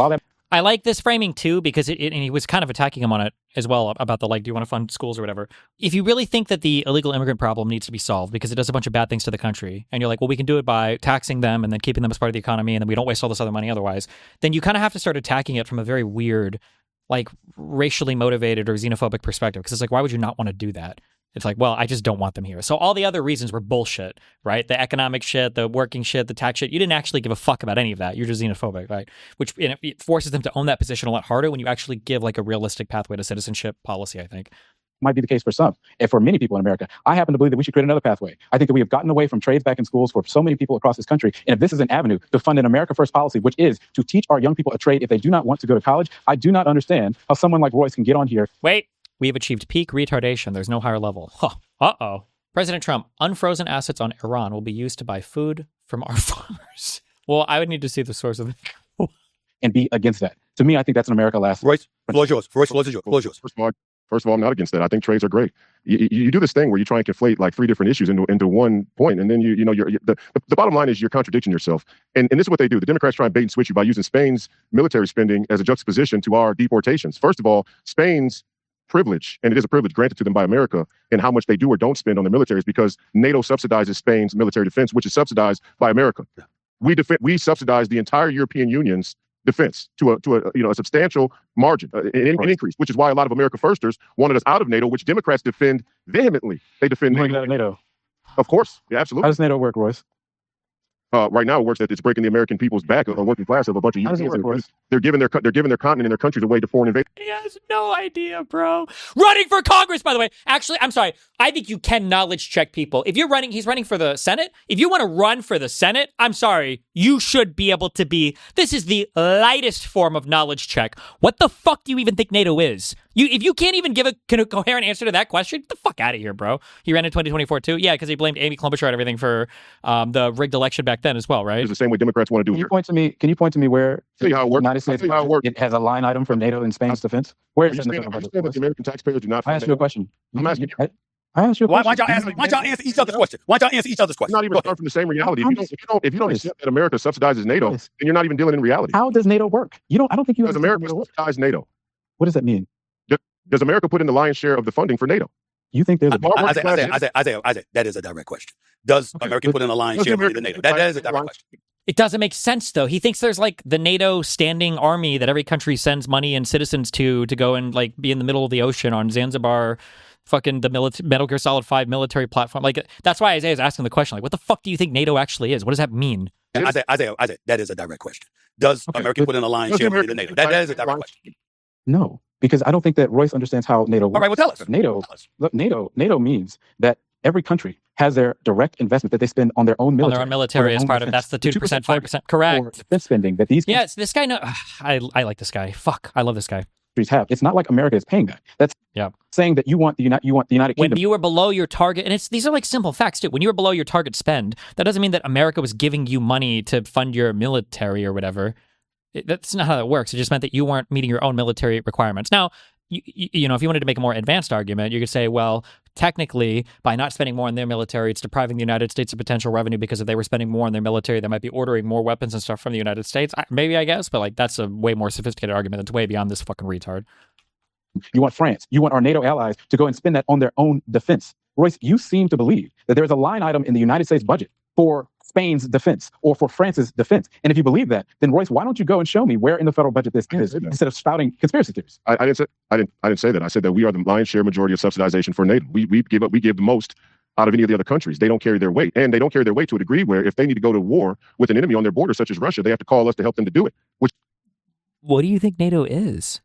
I like this framing too because it, it and he was kind of attacking him on it as well about the like, do you want to fund schools or whatever? If you really think that the illegal immigrant problem needs to be solved because it does a bunch of bad things to the country, and you're like, well, we can do it by taxing them and then keeping them as part of the economy, and then we don't waste all this other money otherwise, then you kind of have to start attacking it from a very weird, like racially motivated or xenophobic perspective. Because it's like, why would you not want to do that? It's like, well, I just don't want them here. So all the other reasons were bullshit, right? The economic shit, the working shit, the tax shit. You didn't actually give a fuck about any of that. You're just xenophobic, right? Which you know, it forces them to own that position a lot harder when you actually give like a realistic pathway to citizenship policy, I think. Might be the case for some, and for many people in America. I happen to believe that we should create another pathway. I think that we have gotten away from trades back in schools for so many people across this country. And if this is an avenue to fund an America First policy, which is to teach our young people a trade if they do not want to go to college, I do not understand how someone like Royce can get on here. Wait, we have achieved peak retardation. There's no higher level. Huh. Uh-oh. President Trump, unfrozen assets on Iran will be used to buy food from our farmers. Well, I would need to see the source of it. And be against that. To me, I think that's an America last. Royce, floor is yours. Royce, floor is yours. Floor is yours. First of all, First of all, I'm not against that. I think trades are great. You, you, you do this thing where you try and conflate like three different issues into, into one point, and then you you know you're, you the the bottom line is you're contradicting yourself. And and this is what they do. The Democrats try and bait and switch you by using Spain's military spending as a juxtaposition to our deportations. First of all, Spain's privilege, and it is a privilege granted to them by America, and how much they do or don't spend on their militaries because NATO subsidizes Spain's military defense, which is subsidized by America. Yeah. We def- we subsidize the entire European Union's defense to a to a you know a substantial margin, uh, an, an increase, which is why a lot of America Firsters wanted us out of NATO, which Democrats defend vehemently. They defend You want to NATO. get out of NATO. Of course, yeah, How absolutely. does NATO work, Royce? Uh, right now, it works that it's breaking the American people's back, a working class of a bunch of How does it Europeans. work, Royce? They're giving their co- they're giving their continent and their countries away to foreign invaders. He has no idea, bro. Running for Congress, by the way. Actually, I'm sorry. I think you can knowledge check people. If you're running, he's running for the Senate. If you want to run for the Senate, I'm sorry. You should be able to be. This is the lightest form of knowledge check. What the fuck do you even think NATO is? You, if you can't even give a, a coherent answer to that question, get the fuck out of here, bro. He ran in twenty twenty-four too. Yeah, because he blamed Amy Klobuchar and everything for um, the rigged election back then as well, right? It's the same way Democrats want to do Can you here. point to me? Can you point to me where Tell you how it the works. United I'll States tell you how it works. it has a line item for NATO and Spain's defense? Where I is it in the understand, federal I budget? understand that the American taxpayers do not. I fund asked you a NATO. question. I'm asking you- I, I asked you a Why, question. why don't y'all answer? Why don't y'all answer each other's question? Why don't y'all answer each other's question? You're not even Go starting ahead. from the same reality. If you don't, if you don't, if you don't Yes. accept that America subsidizes NATO, Yes. then you're not even dealing in reality. How does NATO work? You don't. I don't think you Does understand America how NATO works. subsidize NATO? What does that mean? Does America put in the lion's share of the funding for NATO? You think there's a Well, Isaiah, Isaiah, Isaiah, Isaiah, Isaiah, that is a direct question. Does Okay, America but- put in a line Does share money America to NATO? put That, in that is a the direct line- question. It doesn't make sense, though. He thinks there's like the NATO standing army that every country sends money and citizens to to go and like be in the middle of the ocean on Zanzibar, fucking the milita- Metal Gear Solid five military platform. Like that's why Isaiah's asking the question, like, what the fuck do you think NATO actually is? What does that mean? And Isaiah, Isaiah, Isaiah, that is a direct question. Does Okay, America but- put in a line Does share money America to NATO? put That, in that is a a direct line- question. No, because I don't think that Royce understands how NATO works. All right, well, tell us. NATO, Tell us. look, NATO, NATO means that every country has their direct investment that they spend on their own On military. their own for military their as own part of defense. that's the two percent, five percent. For Correct. defense spending that these Yes, this guy. No, I I like this guy. Fuck, I love this guy. countries have. It's not like America is paying that. That's Yeah. saying that you want the United, you want the United When Kingdom. you were below your target, and it's these are like simple facts too. When you were below your target spend, that doesn't mean that America was giving you money to fund your military or whatever. It, that's not how that works. It just meant that you weren't meeting your own military requirements. Now, you, you, you know, if you wanted to make a more advanced argument, you could say, well, technically, by not spending more on their military, it's depriving the United States of potential revenue because if they were spending more on their military, they might be ordering more weapons and stuff from the United States. I, maybe, I guess, but like that's a way more sophisticated argument that's way beyond this fucking retard. You want France. You want our NATO allies to go and spend that on their own defense. Royce, you seem to believe that there is a line item in the United States budget for Spain's defense or for France's defense. And if you believe that, then Royce, why don't you go and show me where in the federal budget this I didn't is say that. instead of spouting conspiracy theories? I, I didn't say I didn't I didn't say that. I said that we are the lion's share majority of subsidization for NATO. We we give up we give the most out of any of the other countries. They don't carry their weight, and they don't carry their weight to a degree where if they need to go to war with an enemy on their border, such as Russia, they have to call us to help them to do it. Which What do you think NATO is?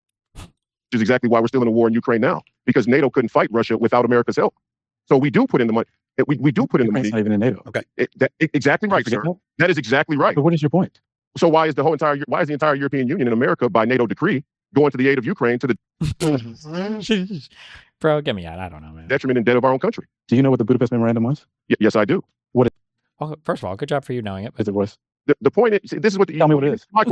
is exactly why we're still in a war in Ukraine now, because NATO couldn't fight Russia without America's help. So we do put in the money. We we do put in the Ukraine's money. not even in NATO. It, that, it- exactly right, Forget sir. that? That is exactly right. But what is your point? So why is the whole entire why is the entire European Union and America by NATO decree going to the aid of Ukraine to the Bro, get me out. I don't know, man. detriment and debt of our own country? Do you know what the Budapest Memorandum was? Y- yes, I do. Well, first of all, good job for you knowing it. Is But it Royce? The, the point is, see, this is what the Tell me what it is. My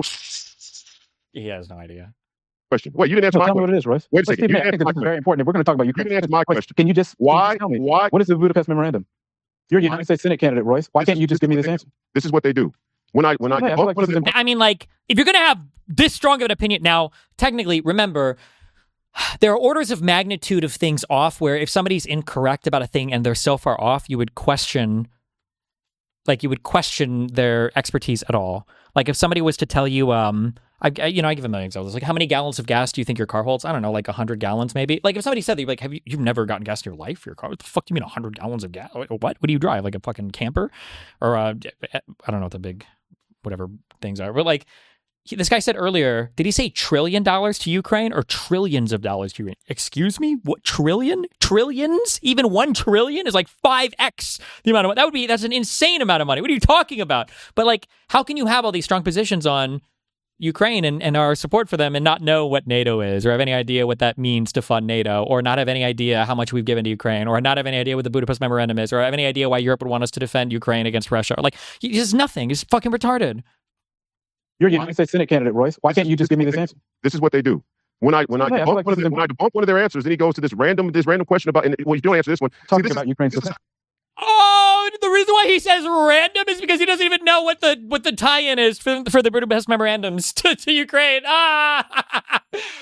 he has no idea. question. Wait, you didn't answer No, my tell me question. what it is, Royce. Wait a Royce, second. Steve, You man, I didn't think that answer this is my very important. If we're going to talk about You Ukraine. didn't answer my Royce, question. Can you just can you Why? just tell me Why? what is the Budapest Memorandum? You're a United States Senate candidate, Royce. Why This can't is- you just this give me is this what answer? This is what they do. When I when I, Yeah, I feel like one of this is the- I mean, like, if you're going to have this strong of an opinion, now, technically, remember, there are orders of magnitude of things off where if somebody's incorrect about a thing and they're so far off, you would question, like, you would question their expertise at all. Like, if somebody was to tell you, um, I, I you know, I give a million examples. Like, how many gallons of gas do you think your car holds? I don't know, like one hundred gallons maybe. Like, if somebody said that, you'd be like, have you, you've never gotten gas in your life for your car? What the fuck do you mean one hundred gallons of gas? What? What do you drive? Like a fucking camper? Or, uh, I don't know what the big, whatever things are. But, like, he, this guy said earlier, did he say trillion dollars to Ukraine or trillions of dollars to Ukraine? Excuse me? What, trillion? Trillions? Even one trillion is like five x the amount of money. That would be, that's an insane amount of money. What are you talking about? But, like, how can you have all these strong positions on Ukraine and, and our support for them and not know what NATO is or have any idea what that means to fund NATO or not have any idea how much we've given to Ukraine or not have any idea what the Budapest Memorandum is or have any idea why Europe would want us to defend Ukraine against Russia? Or, like, it's just nothing. It's fucking retarded. You're a United States Senate candidate, Royce. Why can't you just give me this answer? This is what they do. When I when I, Yeah, I debunk feel like one of this the, is when I debunk one of their answers, then he goes to this random this random question about. And well, you don't answer this one. See, Talking this is- about Ukraine's this is- success. Oh, the reason why he says random is because he doesn't even know what the what the tie-in is for, for the Budapest memorandums to, to Ukraine. Ah,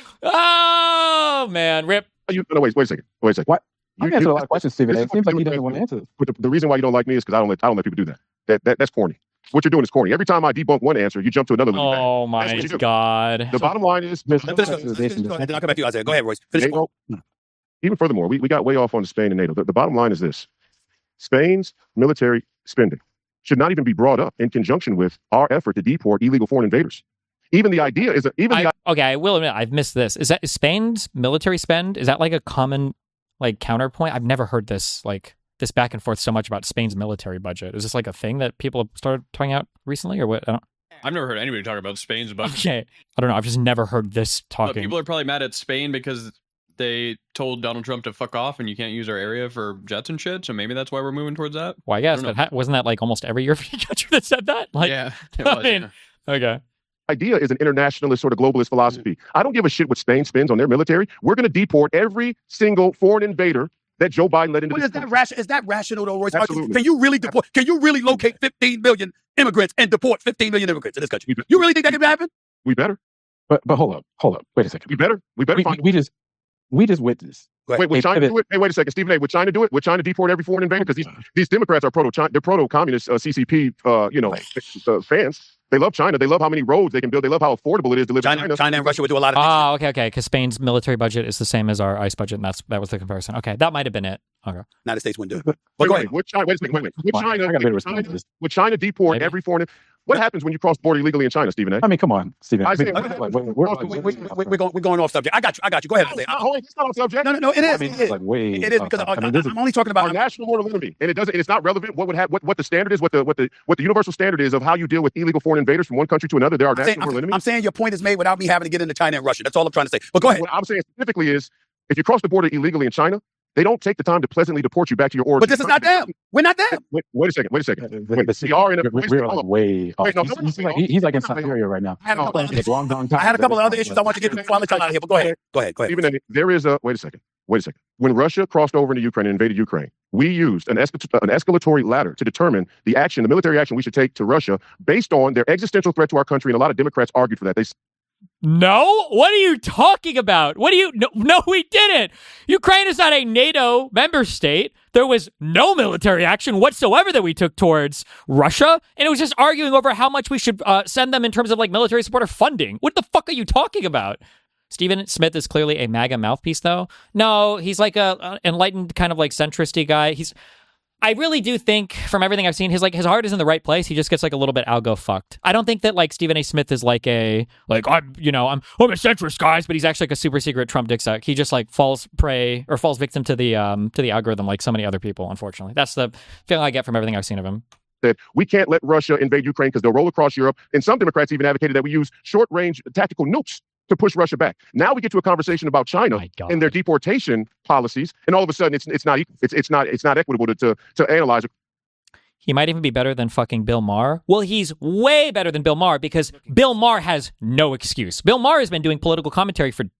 oh man, rip. you, no, wait, wait a second. Wait a second. What? You- I've answered you- a lot of questions, Stephen. this It is seems what like he you're doesn't doing. want to answer them. But the, the reason why you don't like me is because I don't let I don't let people do that. That, that that's corny. What you're doing is corny. Every time I debunk one answer, you jump to another. really bad. Oh That's my what you do. God. The bottom line is, There's Finish, no finish, finish, accusation. finish, then I'll come back to you, Isaiah. Go ahead, Royce. Finish. NATO, even furthermore, we, we got way off on Spain and NATO. The, the bottom line is this: Spain's military spending should not even be brought up in conjunction with our effort to deport illegal foreign invaders. Even the idea is that even the I, okay, I will admit I've missed this. Is that is Spain's military spend? Is that like a common like counterpoint? I've never heard this like this back and forth so much about Spain's military budget. Is this like a thing that people have started talking out recently, or what? I don't. I've never heard anybody talk about Spain's budget. Okay, I don't know. I've just never heard this But talking. people are probably mad at Spain because they told Donald Trump to fuck off and you can't use our area for jets and shit. So maybe that's why we're moving towards that. Well, I guess I don't that ha- wasn't that like almost every European country that said that. Like, yeah, it I was, mean- yeah. okay. idea is an internationalist sort of globalist philosophy. I don't give a shit what Spain spends on their military. We're going to deport every single foreign invader that Joe Biden let into Well, this is that country. rational? Is that rational though, Royce? Absolutely. Can you really deport? Can you really locate fifteen million immigrants and deport fifteen million immigrants in this country? You really think that can happen? We better. But but hold up, hold up. Wait a second. We better. We better We, find. we, we just we just witnessed. Wait, would Hey, China pivot. do it? Hey, wait a second, Stephen A. Would China do it? Would China deport every foreign invader? Because these these Democrats are proto they're proto communist uh, C C P uh, you know uh, fans. They love China. They love how many roads they can build. They love how affordable it is to live in China, China. China and Russia would do a lot of things. Ah, okay, okay. Because Spain's military budget is the same as our ICE budget, and that's that was the comparison. Okay, that might have been it. Okay. United States wouldn't do it. Wait, But go wait, ahead. would China, wait a second, wait, wait. Would Come on, China, I got a bit of would response China, to this. would China deport Maybe. every foreign? What happens when you cross the border illegally in China, Stephen A? I mean, come on, Stephen. I We- say- we- I- we're- we're- I- We, we, we, we're, going, we're going off subject. I got you. I got you. Go ahead, No, Isaiah. it's not, hold on, it's not on subject. No, no, no. It I is. mean, It it's is. like way. It is off because I, topic. I mean, this is am only talking about. Our national moral enemy, and it doesn't. And it's not relevant. What would have what, what the standard is, what the what the what the universal standard is of how you deal with illegal foreign invaders from one country to another. They're our I'm saying, national moral I'm, enemy. I'm saying your point is made without me having to get into China and Russia. That's all I'm trying to say. But go ahead. What I'm saying specifically is, if you cross the border illegally in China, they don't take the time to pleasantly deport you back to your origin. But this is not them. We're not them. Wait, wait a second. Wait a second. The- Wait, the- we are in a. We're, wait a we're second, like hold on. way off. Wait, no, he's, no, no, he's no, like, no. he- he's like in No, no, no. Siberia right now. I had a couple of other issues. Long, long I time. had a couple of other issues I want to get to before I let y'all out of here. But go ahead. Go ahead. Go ahead. Even then, there is a wait a second. Wait a second. When Russia crossed over into Ukraine and invaded Ukraine, we used an, escal- an escalatory ladder to determine the action, the military action we should take to Russia based on their existential threat to our country. And a lot of Democrats argued for that. They No? What are you talking about? What do you... No, no, we didn't. Ukraine is not a NATO member state. There was no military action whatsoever that we took towards Russia, and it was just arguing over how much we should uh, send them in terms of like military support or funding. What the fuck are you talking about? Stephen Smith is clearly a MAGA mouthpiece, though. No, he's like a, a enlightened kind of like centristy guy. He's... I really do think, from everything I've seen, his like his heart is in the right place. He just gets like a little bit algo fucked. I don't think that like Stephen A. Smith is like a like I'm you know I'm I'm a centrist, guys, but he's actually like a super secret Trump dick suck. He just like falls prey or falls victim to the um to the algorithm like so many other people. Unfortunately, that's the feeling I get from everything I've seen of him. said we can't let Russia invade Ukraine because they'll roll across Europe. And some Democrats even advocated that we use short-range tactical nukes to push Russia back. Now we get to a conversation about China My God. and their deportation policies, and all of a sudden it's it's not equal. It's it's not it's not equitable to to, to analyze it. He might even be better than fucking Bill Maher. Well, he's way better than Bill Maher because Bill Maher has no excuse. Bill Maher has been doing political commentary for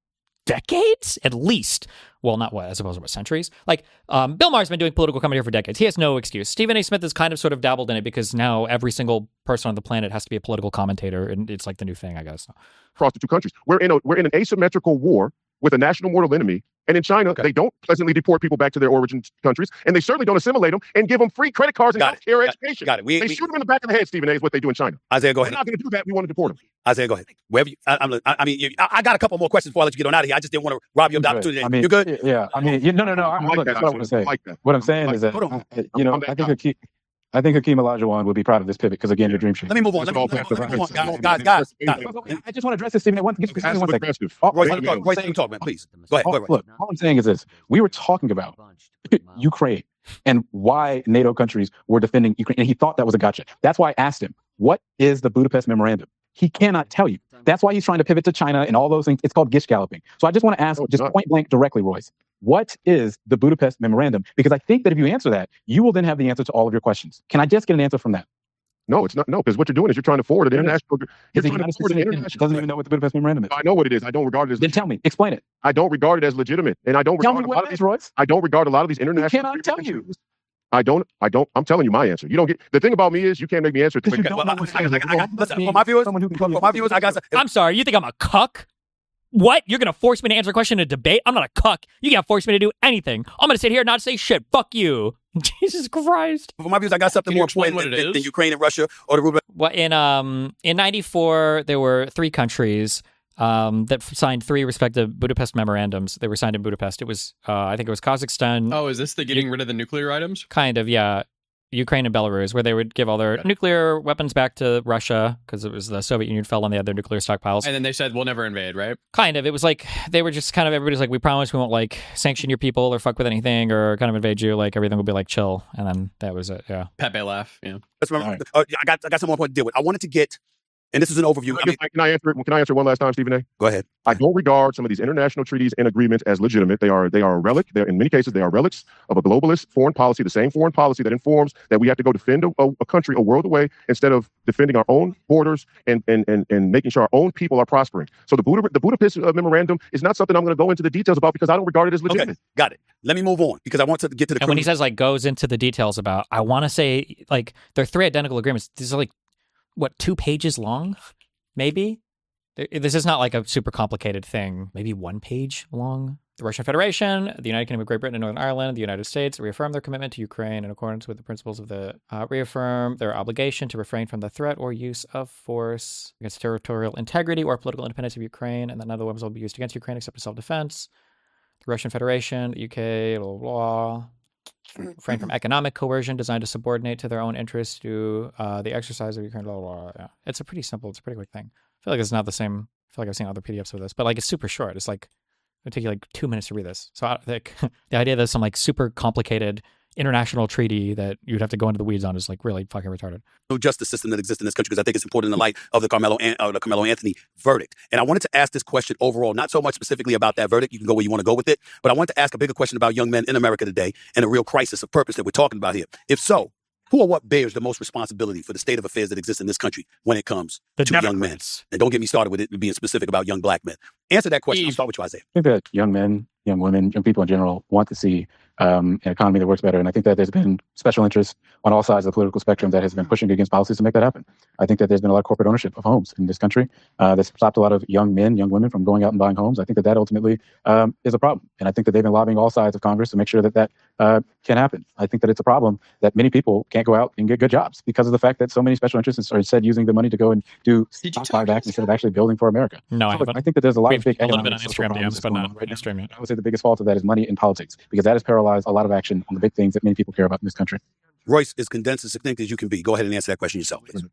decades at least. Well, not what, I suppose what, centuries? Like, um, Bill Maher's been doing political commentary for decades. He has no excuse. Stephen A. Smith has kind of sort of dabbled in it because now every single person on the planet has to be a political commentator, and it's like the new thing, I guess. Across the two countries. We're in a we're in an asymmetrical war with a national mortal enemy. And in China, okay. they don't pleasantly deport people back to their origin countries, and they certainly don't assimilate them and give them free credit cards and Got health care it. education. Got it. We, they we, shoot them in the back of the head, Stephen A. is what they do in China. Isaiah, go We're ahead. not going to do that. We want to deport them. Isaiah, go ahead. Wherever you, I, I'm, I, I mean, you, I, I got a couple more questions before I let you get on out of here. I just didn't want to rob you of the opportunity. I mean, you good? Yeah. I mean, you, no, no, no. I, I like look, that. that's what I want to say. I like that. What I'm saying like, is that, hold on. I, you know, I'm I think Hakeem, I think Hakeem Olajuwon would be proud of this pivot because, again, the dream shape. Let me move on. Let me, let me, let me move on. Guys, guys, guys. guys. I just want to address this, Stephen. One, just, just one second. Aggressive. All, Royce, all, let me talk. Royce, let me talk, man, please. Go ahead. all, Go ahead. look, all I'm saying is this. We were talking about Ukraine and why NATO countries were defending Ukraine, and he thought that was a gotcha. That's why I asked him, what is the Budapest Memorandum? He cannot tell you. That's why he's trying to pivot to China and all those things. It's called gish galloping. So I just want to ask, No, it's just not. point blank directly, Royce, what is the Budapest Memorandum? Because I think that if you answer that, you will then have the answer to all of your questions. Can I just get an answer from that? No, it's not. No, because what you're doing is you're trying to forward an international. You're Is the trying to United forward States an citizen international. doesn't even know what the Budapest Memorandum is? I know what it is. I don't regard it as. Then tell me, explain it. I don't regard it as legitimate, and I don't Tell regard me a lot what of it is, these. Royce. I don't regard a lot of these international. cannot tell you. I don't. I don't. I'm telling you my answer. You don't get the thing about me is you can't make me answer. Because you quick. don't Well, know I- what's I- I- going I- I- on. listen, Me, for my viewers- someone who can For tell you- my viewers, I got. I'm sorry, you think I'm a cuck? What? You're gonna force me to answer a question in a debate? I'm not a cuck. You can't force me to do anything. I'm gonna sit here and not say shit. Fuck you. Jesus Christ. For my viewers, I got something Can you more explain important what than, it than is? Ukraine and Russia or the Rubel. What in um in ninety-four there were three countries um that f- signed three respective Budapest memorandums. They were signed in Budapest. It was uh I think it was Kazakhstan, Oh, is this the getting rid of the nuclear items? kind of, yeah. Ukraine and Belarus, where they would give all their nuclear weapons back to Russia because it was the Soviet Union fell and they had their nuclear stockpiles. And then they said we'll never invade, right? Kind of. It was like they were just kind of everybody's like, we promise we won't like sanction your people or fuck with anything or kind of invade you. Like everything will be like chill. And then that was it. Yeah. Pepe laugh. Yeah. Let's remember. All Uh, I got. I got some more point to deal with. I wanted to get, and this is an overview. I mean, Can I answer it? Can I answer it one last time, Stephen A? go ahead. I don't regard some of these international treaties and agreements as legitimate. They are they are a relic. They're, in many cases, they are relics of a globalist foreign policy, the same foreign policy that informs that we have to go defend a, a country a world away instead of defending our own borders and and and, and making sure our own people are prospering. So the, Buda, the Budapest uh, Memorandum is not something I'm going to go into the details about because I don't regard it as legitimate. Okay, got it. Let me move on because I want to get to the. And when he criminal- says like goes into the details about, I want to say like they're three identical agreements. These are like, what, two pages long? Maybe? Th- This is not like a super complicated thing. Maybe one page long. The Russian Federation, the United Kingdom of Great Britain and Northern Ireland, the United States reaffirm their commitment to Ukraine in accordance with the principles of the uh, reaffirm their obligation to refrain from the threat or use of force against territorial integrity or political independence of Ukraine, and that none of the weapons will be used against Ukraine except for self-defense. The Russian Federation, the U K, blah, blah, blah. Refrain from economic coercion designed to subordinate to their own interests to uh, the exercise of Ukraine, blah, blah, blah. Yeah. It's a pretty simple, it's a pretty quick thing. I feel like it's not the same. I feel like I've seen other P D Fs of this, but like it's super short. It's like, it'll take you like two minutes to read this. So I think the idea that some like super complicated international treaty that you'd have to go into the weeds on is like really fucking retarded. no justice system that exists in this country because I think it's important in the light of the Carmelo An- uh, the Carmelo Anthony verdict. And I wanted to ask this question overall, not so much specifically about that verdict. You can go where you want to go with it, but I wanted to ask a bigger question about young men in America today and a real crisis of purpose that we're talking about here. If so, who or what bears the most responsibility for the state of affairs that exists in this country when it comes The to young men? Democrats. And don't get me started with it being specific about young black men. Answer that question. I'll Eve. start with you, Isaiah. I think that young men, young women, young people in general want to see um, an economy that works better. And I think that there's been special interests on all sides of the political spectrum that has been pushing against policies to make that happen. I think that there's been a lot of corporate ownership of homes in this country uh, that's stopped a lot of young men, young women from going out and buying homes. I think that that ultimately um, is a problem. And I think that they've been lobbying all sides of Congress to make sure that that uh, can happen. I think that it's a problem that many people can't go out and get good jobs because of the fact that so many special interests are instead using the money to go and do Did you stock talk buybacks instead of actually building for America. No, I So, look, haven't. I think that there's a lot We've of big a little bit economic on social Instagram problems D Ms, that's but going not on right now. Instagram yet. I would say the biggest fault of that is money in politics because that has paralyzed a lot of action on the big things that many people care about in this country. Royce, as condensed and succinct as you can be. Go ahead and answer that question yourself, please.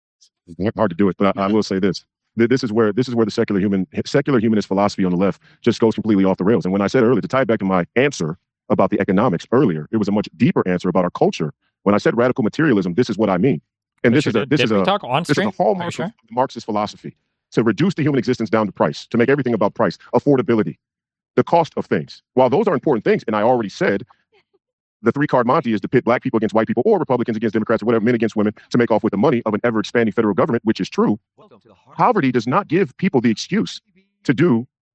It's hard to do it, but I, I will say this. Th- This is where this is where the secular human secular humanist philosophy on the left just goes completely off the rails. And when I said earlier, to tie it back to my answer about the economics earlier, it was a much deeper answer about our culture. When I said radical materialism, this is what I mean. And this Sure is a did. this Did is we a talk on this is stream? a Are you hallmark sure? of Marxist philosophy to reduce the human existence down to price, to make everything about price, affordability, the cost of things. While those are important things, and I already said the three card Monty is to pit black people against white people or Republicans against Democrats or whatever, men against women to make off with the money of an ever expanding federal government, which is true. Poverty does not give people the excuse to do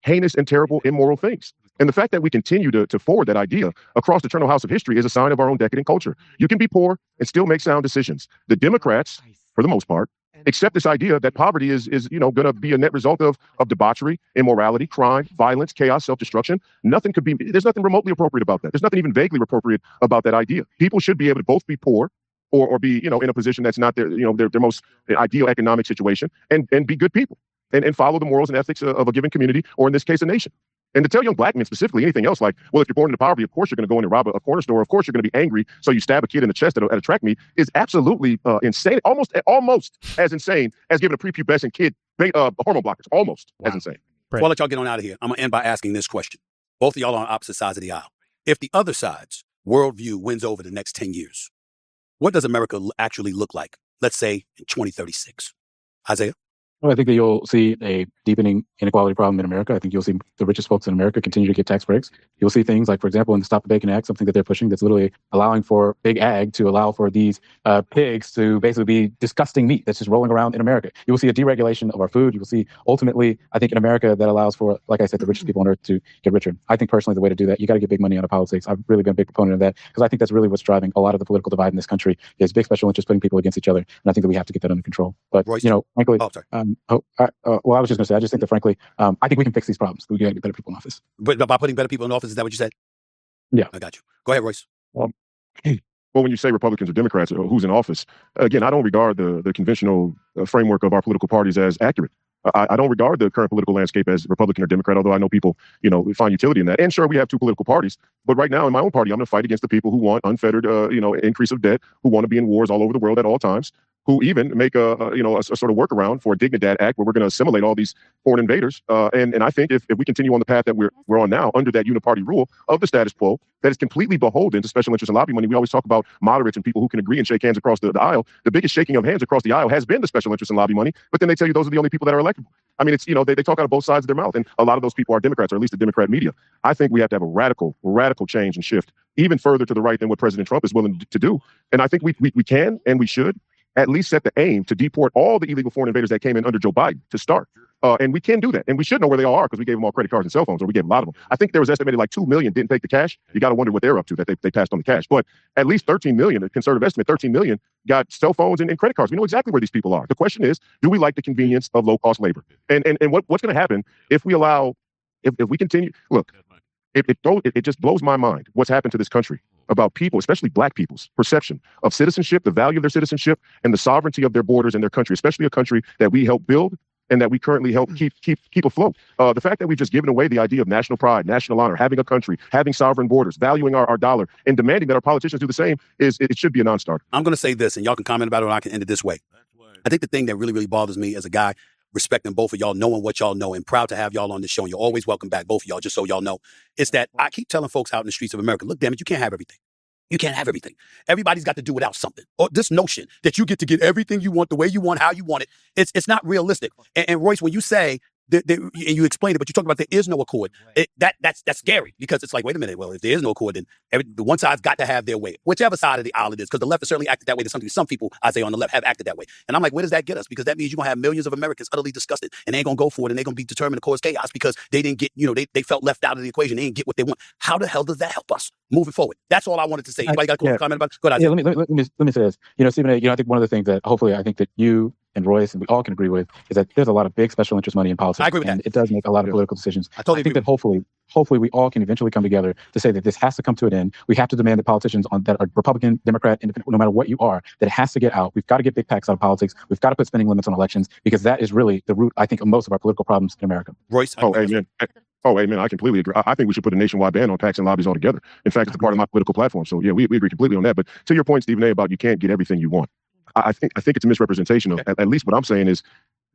heinous and terrible, immoral things. And the fact that we continue to, to forward that idea across the eternal house of history is a sign of our own decadent culture. You can be poor and still make sound decisions. The Democrats, for the most part, accept this idea that poverty is, is you know, going to be a net result of, of debauchery, immorality, crime, violence, chaos, self-destruction. Nothing could be, there's nothing remotely appropriate about that. There's nothing even vaguely appropriate about that idea. People should be able to both be poor or, or be, you know, in a position that's not their, you know, their, their most ideal economic situation and, and be good people and, and follow the morals and ethics of, of a given community, or in this case, a nation. And to tell young black men specifically anything else, like, well, if you're born into poverty, of course you're going to go in and rob a, a corner store. Of course you're going to be angry, so you stab a kid in the chest at a, at a track meet, is absolutely uh, insane. Almost, almost as insane as giving a prepubescent kid uh, hormone blockers. Almost wow. as insane. Right. Before I let y'all get on out of here, I'm going to end by asking this question. Both of y'all are on opposite sides of the aisle. If the other side's worldview wins over the next ten years, what does America actually look like, let's say, in twenty thirty-six? Isaiah? Well, I think that you'll see a deepening inequality problem in America. I think you'll see the richest folks in America continue to get tax breaks. You'll see things like, for example, in the Stop the Bacon Act, something that they're pushing that's literally allowing for big ag to allow for these uh, pigs to basically be disgusting meat that's just rolling around in America. You will see a deregulation of our food. You will see, ultimately, I think in America, that allows for, like I said, the richest people on earth to get richer. I think personally the way to do that, you got to get big money out of politics. I've really been a big proponent of that because I think that's really what's driving a lot of the political divide in this country is big special interests putting people against each other. And I think that we have to get that under control. But, Royce, you know, frankly, oh, sorry. um, oh, I, uh, well, I was just going to say, I just think that, frankly, um, I think we can fix these problems. We got to get better people in office. But by putting better people in office, is that what you said? Yeah. I got you. Go ahead, Royce. Well, well, when you say Republicans or Democrats, or who's in office, again, I don't regard the, the conventional uh, framework of our political parties as accurate. I, I don't regard the current political landscape as Republican or Democrat, although I know people, you know, find utility in that. And sure, we have two political parties. But right now in my own party, I'm going to fight against the people who want unfettered, uh, you know, increase of debt, who want to be in wars all over the world at all times, who even make a, a you know, a, a sort of workaround for a Dignidad Act where we're going to assimilate all these foreign invaders. Uh, and, and I think if, if we continue on the path that we're, we're on now under that uniparty rule of the status quo, that is completely beholden to special interest and lobby money. We always talk about moderates and people who can agree and shake hands across the, the aisle. The biggest shaking of hands across the aisle has been the special interest and lobby money, but then they tell you those are the only people that are electable. I mean, it's, you know, they, they talk out of both sides of their mouth, and a lot of those people are Democrats, or at least the Democrat media. I think we have to have a radical, radical change and shift, even further to the right than what President Trump is willing to do. And I think we we, we can and we should at least set the aim to deport all the illegal foreign invaders that came in under Joe Biden to start. Uh, and we can do that. And we should know where they all are because we gave them all credit cards and cell phones, or we gave them a lot of them. I think there was estimated like two million didn't take the cash. You got to wonder what they're up to, that they, they passed on the cash. But at least thirteen million, a conservative estimate, thirteen million got cell phones and, and credit cards. We know exactly where these people are. The question is, do we like the convenience of low-cost labor? And and, and what, what's going to happen if we allow, if, if we continue, look, it, it, it, it just blows my mind what's happened to this country about people, especially black people's perception of citizenship, the value of their citizenship, and the sovereignty of their borders and their country, especially a country that we help build and that we currently help keep keep keep afloat. Uh, the fact that we've just given away the idea of national pride, national honor, having a country, having sovereign borders, valuing our, our dollar, and demanding that our politicians do the same is it, it should be a non-starter. I'm going to say this, and y'all can comment about it, or I can end it this way. I think the thing that really, really bothers me as a guy, respecting both of y'all, knowing what y'all know, and proud to have y'all on the show, and you're always welcome back, both of y'all, just so y'all know, is that I keep telling folks out in the streets of America, look, damn it, you can't have everything. You can't have everything. Everybody's got to do without something. Or this notion that you get to get everything you want, the way you want, how you want it, it's it's not realistic. And, and Royce, when you say, that, that, and you explained it, but you talk about there is no accord, it, that that's that's scary because it's like, wait a minute, well, if there is no accord, then every, the one side's got to have their way, whichever side of the aisle it is, because the left has certainly acted that way to some, some people, I say on the left, have acted that way. And I'm like, where does that get us? Because that means you're going to have millions of Americans utterly disgusted, and they ain't going to go for it, and they're going to be determined to cause chaos because they didn't get, you know, they, they felt left out of the equation. They didn't get what they want. How the hell does that help us moving forward? That's all I wanted to say. Anybody got a yeah. comment about it? Go ahead. Yeah, let me, let, me, let, me, let me say this. You know, Stephen A., you know, I think one of the things that hopefully I think that you and Royce and we all can agree with is that there's a lot of big special interest money in politics. I agree with and that. It does make a lot of yeah. political decisions. I totally I think agree. that hopefully, hopefully we all can eventually come together to say that this has to come to an end. We have to demand that politicians on that are Republican, Democrat, Independent, no matter what you are, that it has to get out. We've got to get big PACs out of politics. We've got to put spending limits on elections because that is really the root, I think, of most of our political problems in America. Royce? Oh, amen. Oh, amen. I completely agree. I think we should put a nationwide ban on PACs and lobbies altogether. In fact, it's a part of my political platform. So, yeah, we, we agree completely on that. But to your point, Stephen A., about you can't get everything you want. I, I think I think it's a misrepresentation of, at, at least what I'm saying is,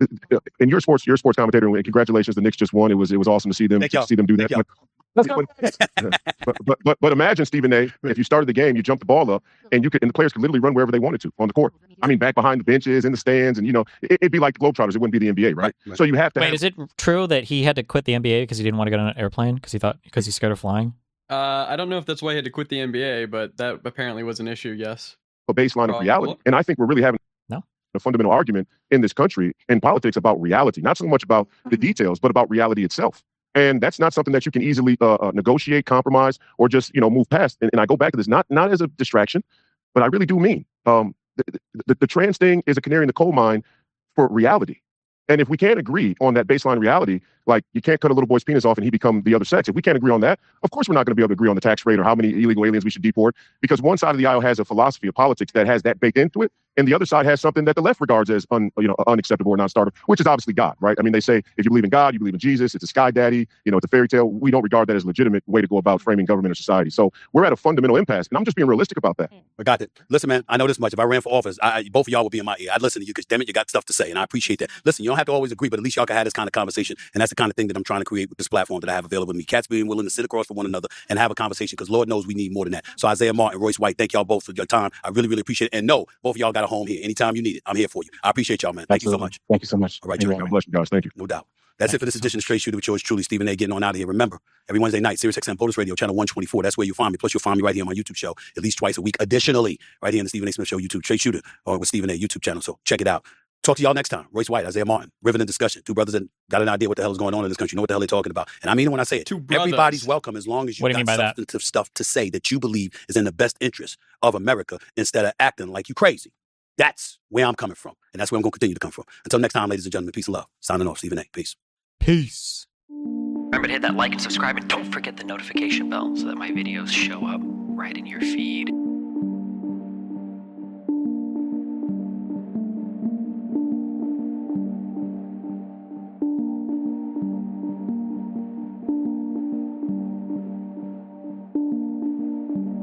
and you're a sports, you're a sports commentator, and congratulations, the Knicks just won. It was it was awesome to see them to see them do that. But, Let's go. but, but, but, but imagine, Stephen A., if you started the game, you jumped the ball up, and you could, and the players could literally run wherever they wanted to on the court. I mean, back behind the benches, in the stands, and, you know, it, it'd be like the Globetrotters. It wouldn't be the N B A, right? right. So you have to Wait, have, is it true that he had to quit the N B A because he didn't want to get on an airplane because he thought, because he's scared of flying? Uh, I don't know if that's why he had to quit the N B A, but that apparently was an issue, yes. a baseline Uh, of reality. well- And I think we're really having No. a fundamental argument in this country in politics about reality, not so much about the details, but about reality itself. And that's not something that you can easily uh, uh, negotiate, compromise, or just, you know, move past. And, and I go back to this, not not as a distraction, but I really do mean um, the, the, the trans thing is a canary in the coal mine for reality. And if we can't agree on that baseline reality, like you can't cut a little boy's penis off and he become the other sex. If we can't agree on that, of course we're not going to be able to agree on the tax rate or how many illegal aliens we should deport, because one side of the aisle has a philosophy of politics that has that baked into it, and the other side has something that the left regards as un, you know, unacceptable or non-starter, which is obviously God, right? I mean, they say if you believe in God, you believe in Jesus, it's a sky daddy, you know, it's a fairy tale. We don't regard that as a legitimate way to go about framing government or society. So we're at a fundamental impasse, and I'm just being realistic about that. I got it. Listen, man, I know this much. If I ran for office, I, I, both of y'all would be in my ear. I'd listen to you because, damn it, you got stuff to say, and I appreciate that. Listen, you don't have to always agree, but at least y'all can have this kind of conversation, and that's the kind of thing that I'm trying to create with this platform that I have available to me. Cats being willing to sit across from one another and have a conversation, because Lord knows we need more than that. So Isaiah Martin, Royce White, thank y'all both for your time. I really, really appreciate it. And no, both of y'all got a home here. Anytime you need it, I'm here for you. I appreciate y'all, man. Thank Absolutely. you so much. Thank you so much. All right, You're y'all. God bless you guys. Thank you. No doubt. That's it for this edition of Straight Shooter with yours truly, Stephen A. Getting on out of here. Remember, every Wednesday night, Sirius X M Bonus Radio, channel one twenty-four. That's where you'll find me. Plus, you'll find me right here on my YouTube show at least twice a week. Additionally, right here on the Stephen A. Smith Show YouTube, Straight Shooter, or with Stephen A. YouTube channel. So check it out. Talk to y'all next time. Royce White, Isaiah Martin, Riveting Discussion. Two brothers that got an idea what the hell is going on in this country, know what the hell they're talking about. And I mean it when I say it. Two brothers. Everybody's welcome as long as you What do you got mean by that? substantive stuff to say that you believe is in the best interest of America instead of acting like you crazy. That's where I'm coming from. And that's where I'm going to continue to come from. Until next time, ladies and gentlemen, peace and love. Signing off, Stephen A. Peace. Peace. Remember to hit that like and subscribe, and don't forget the notification bell so that my videos show up right in your feed.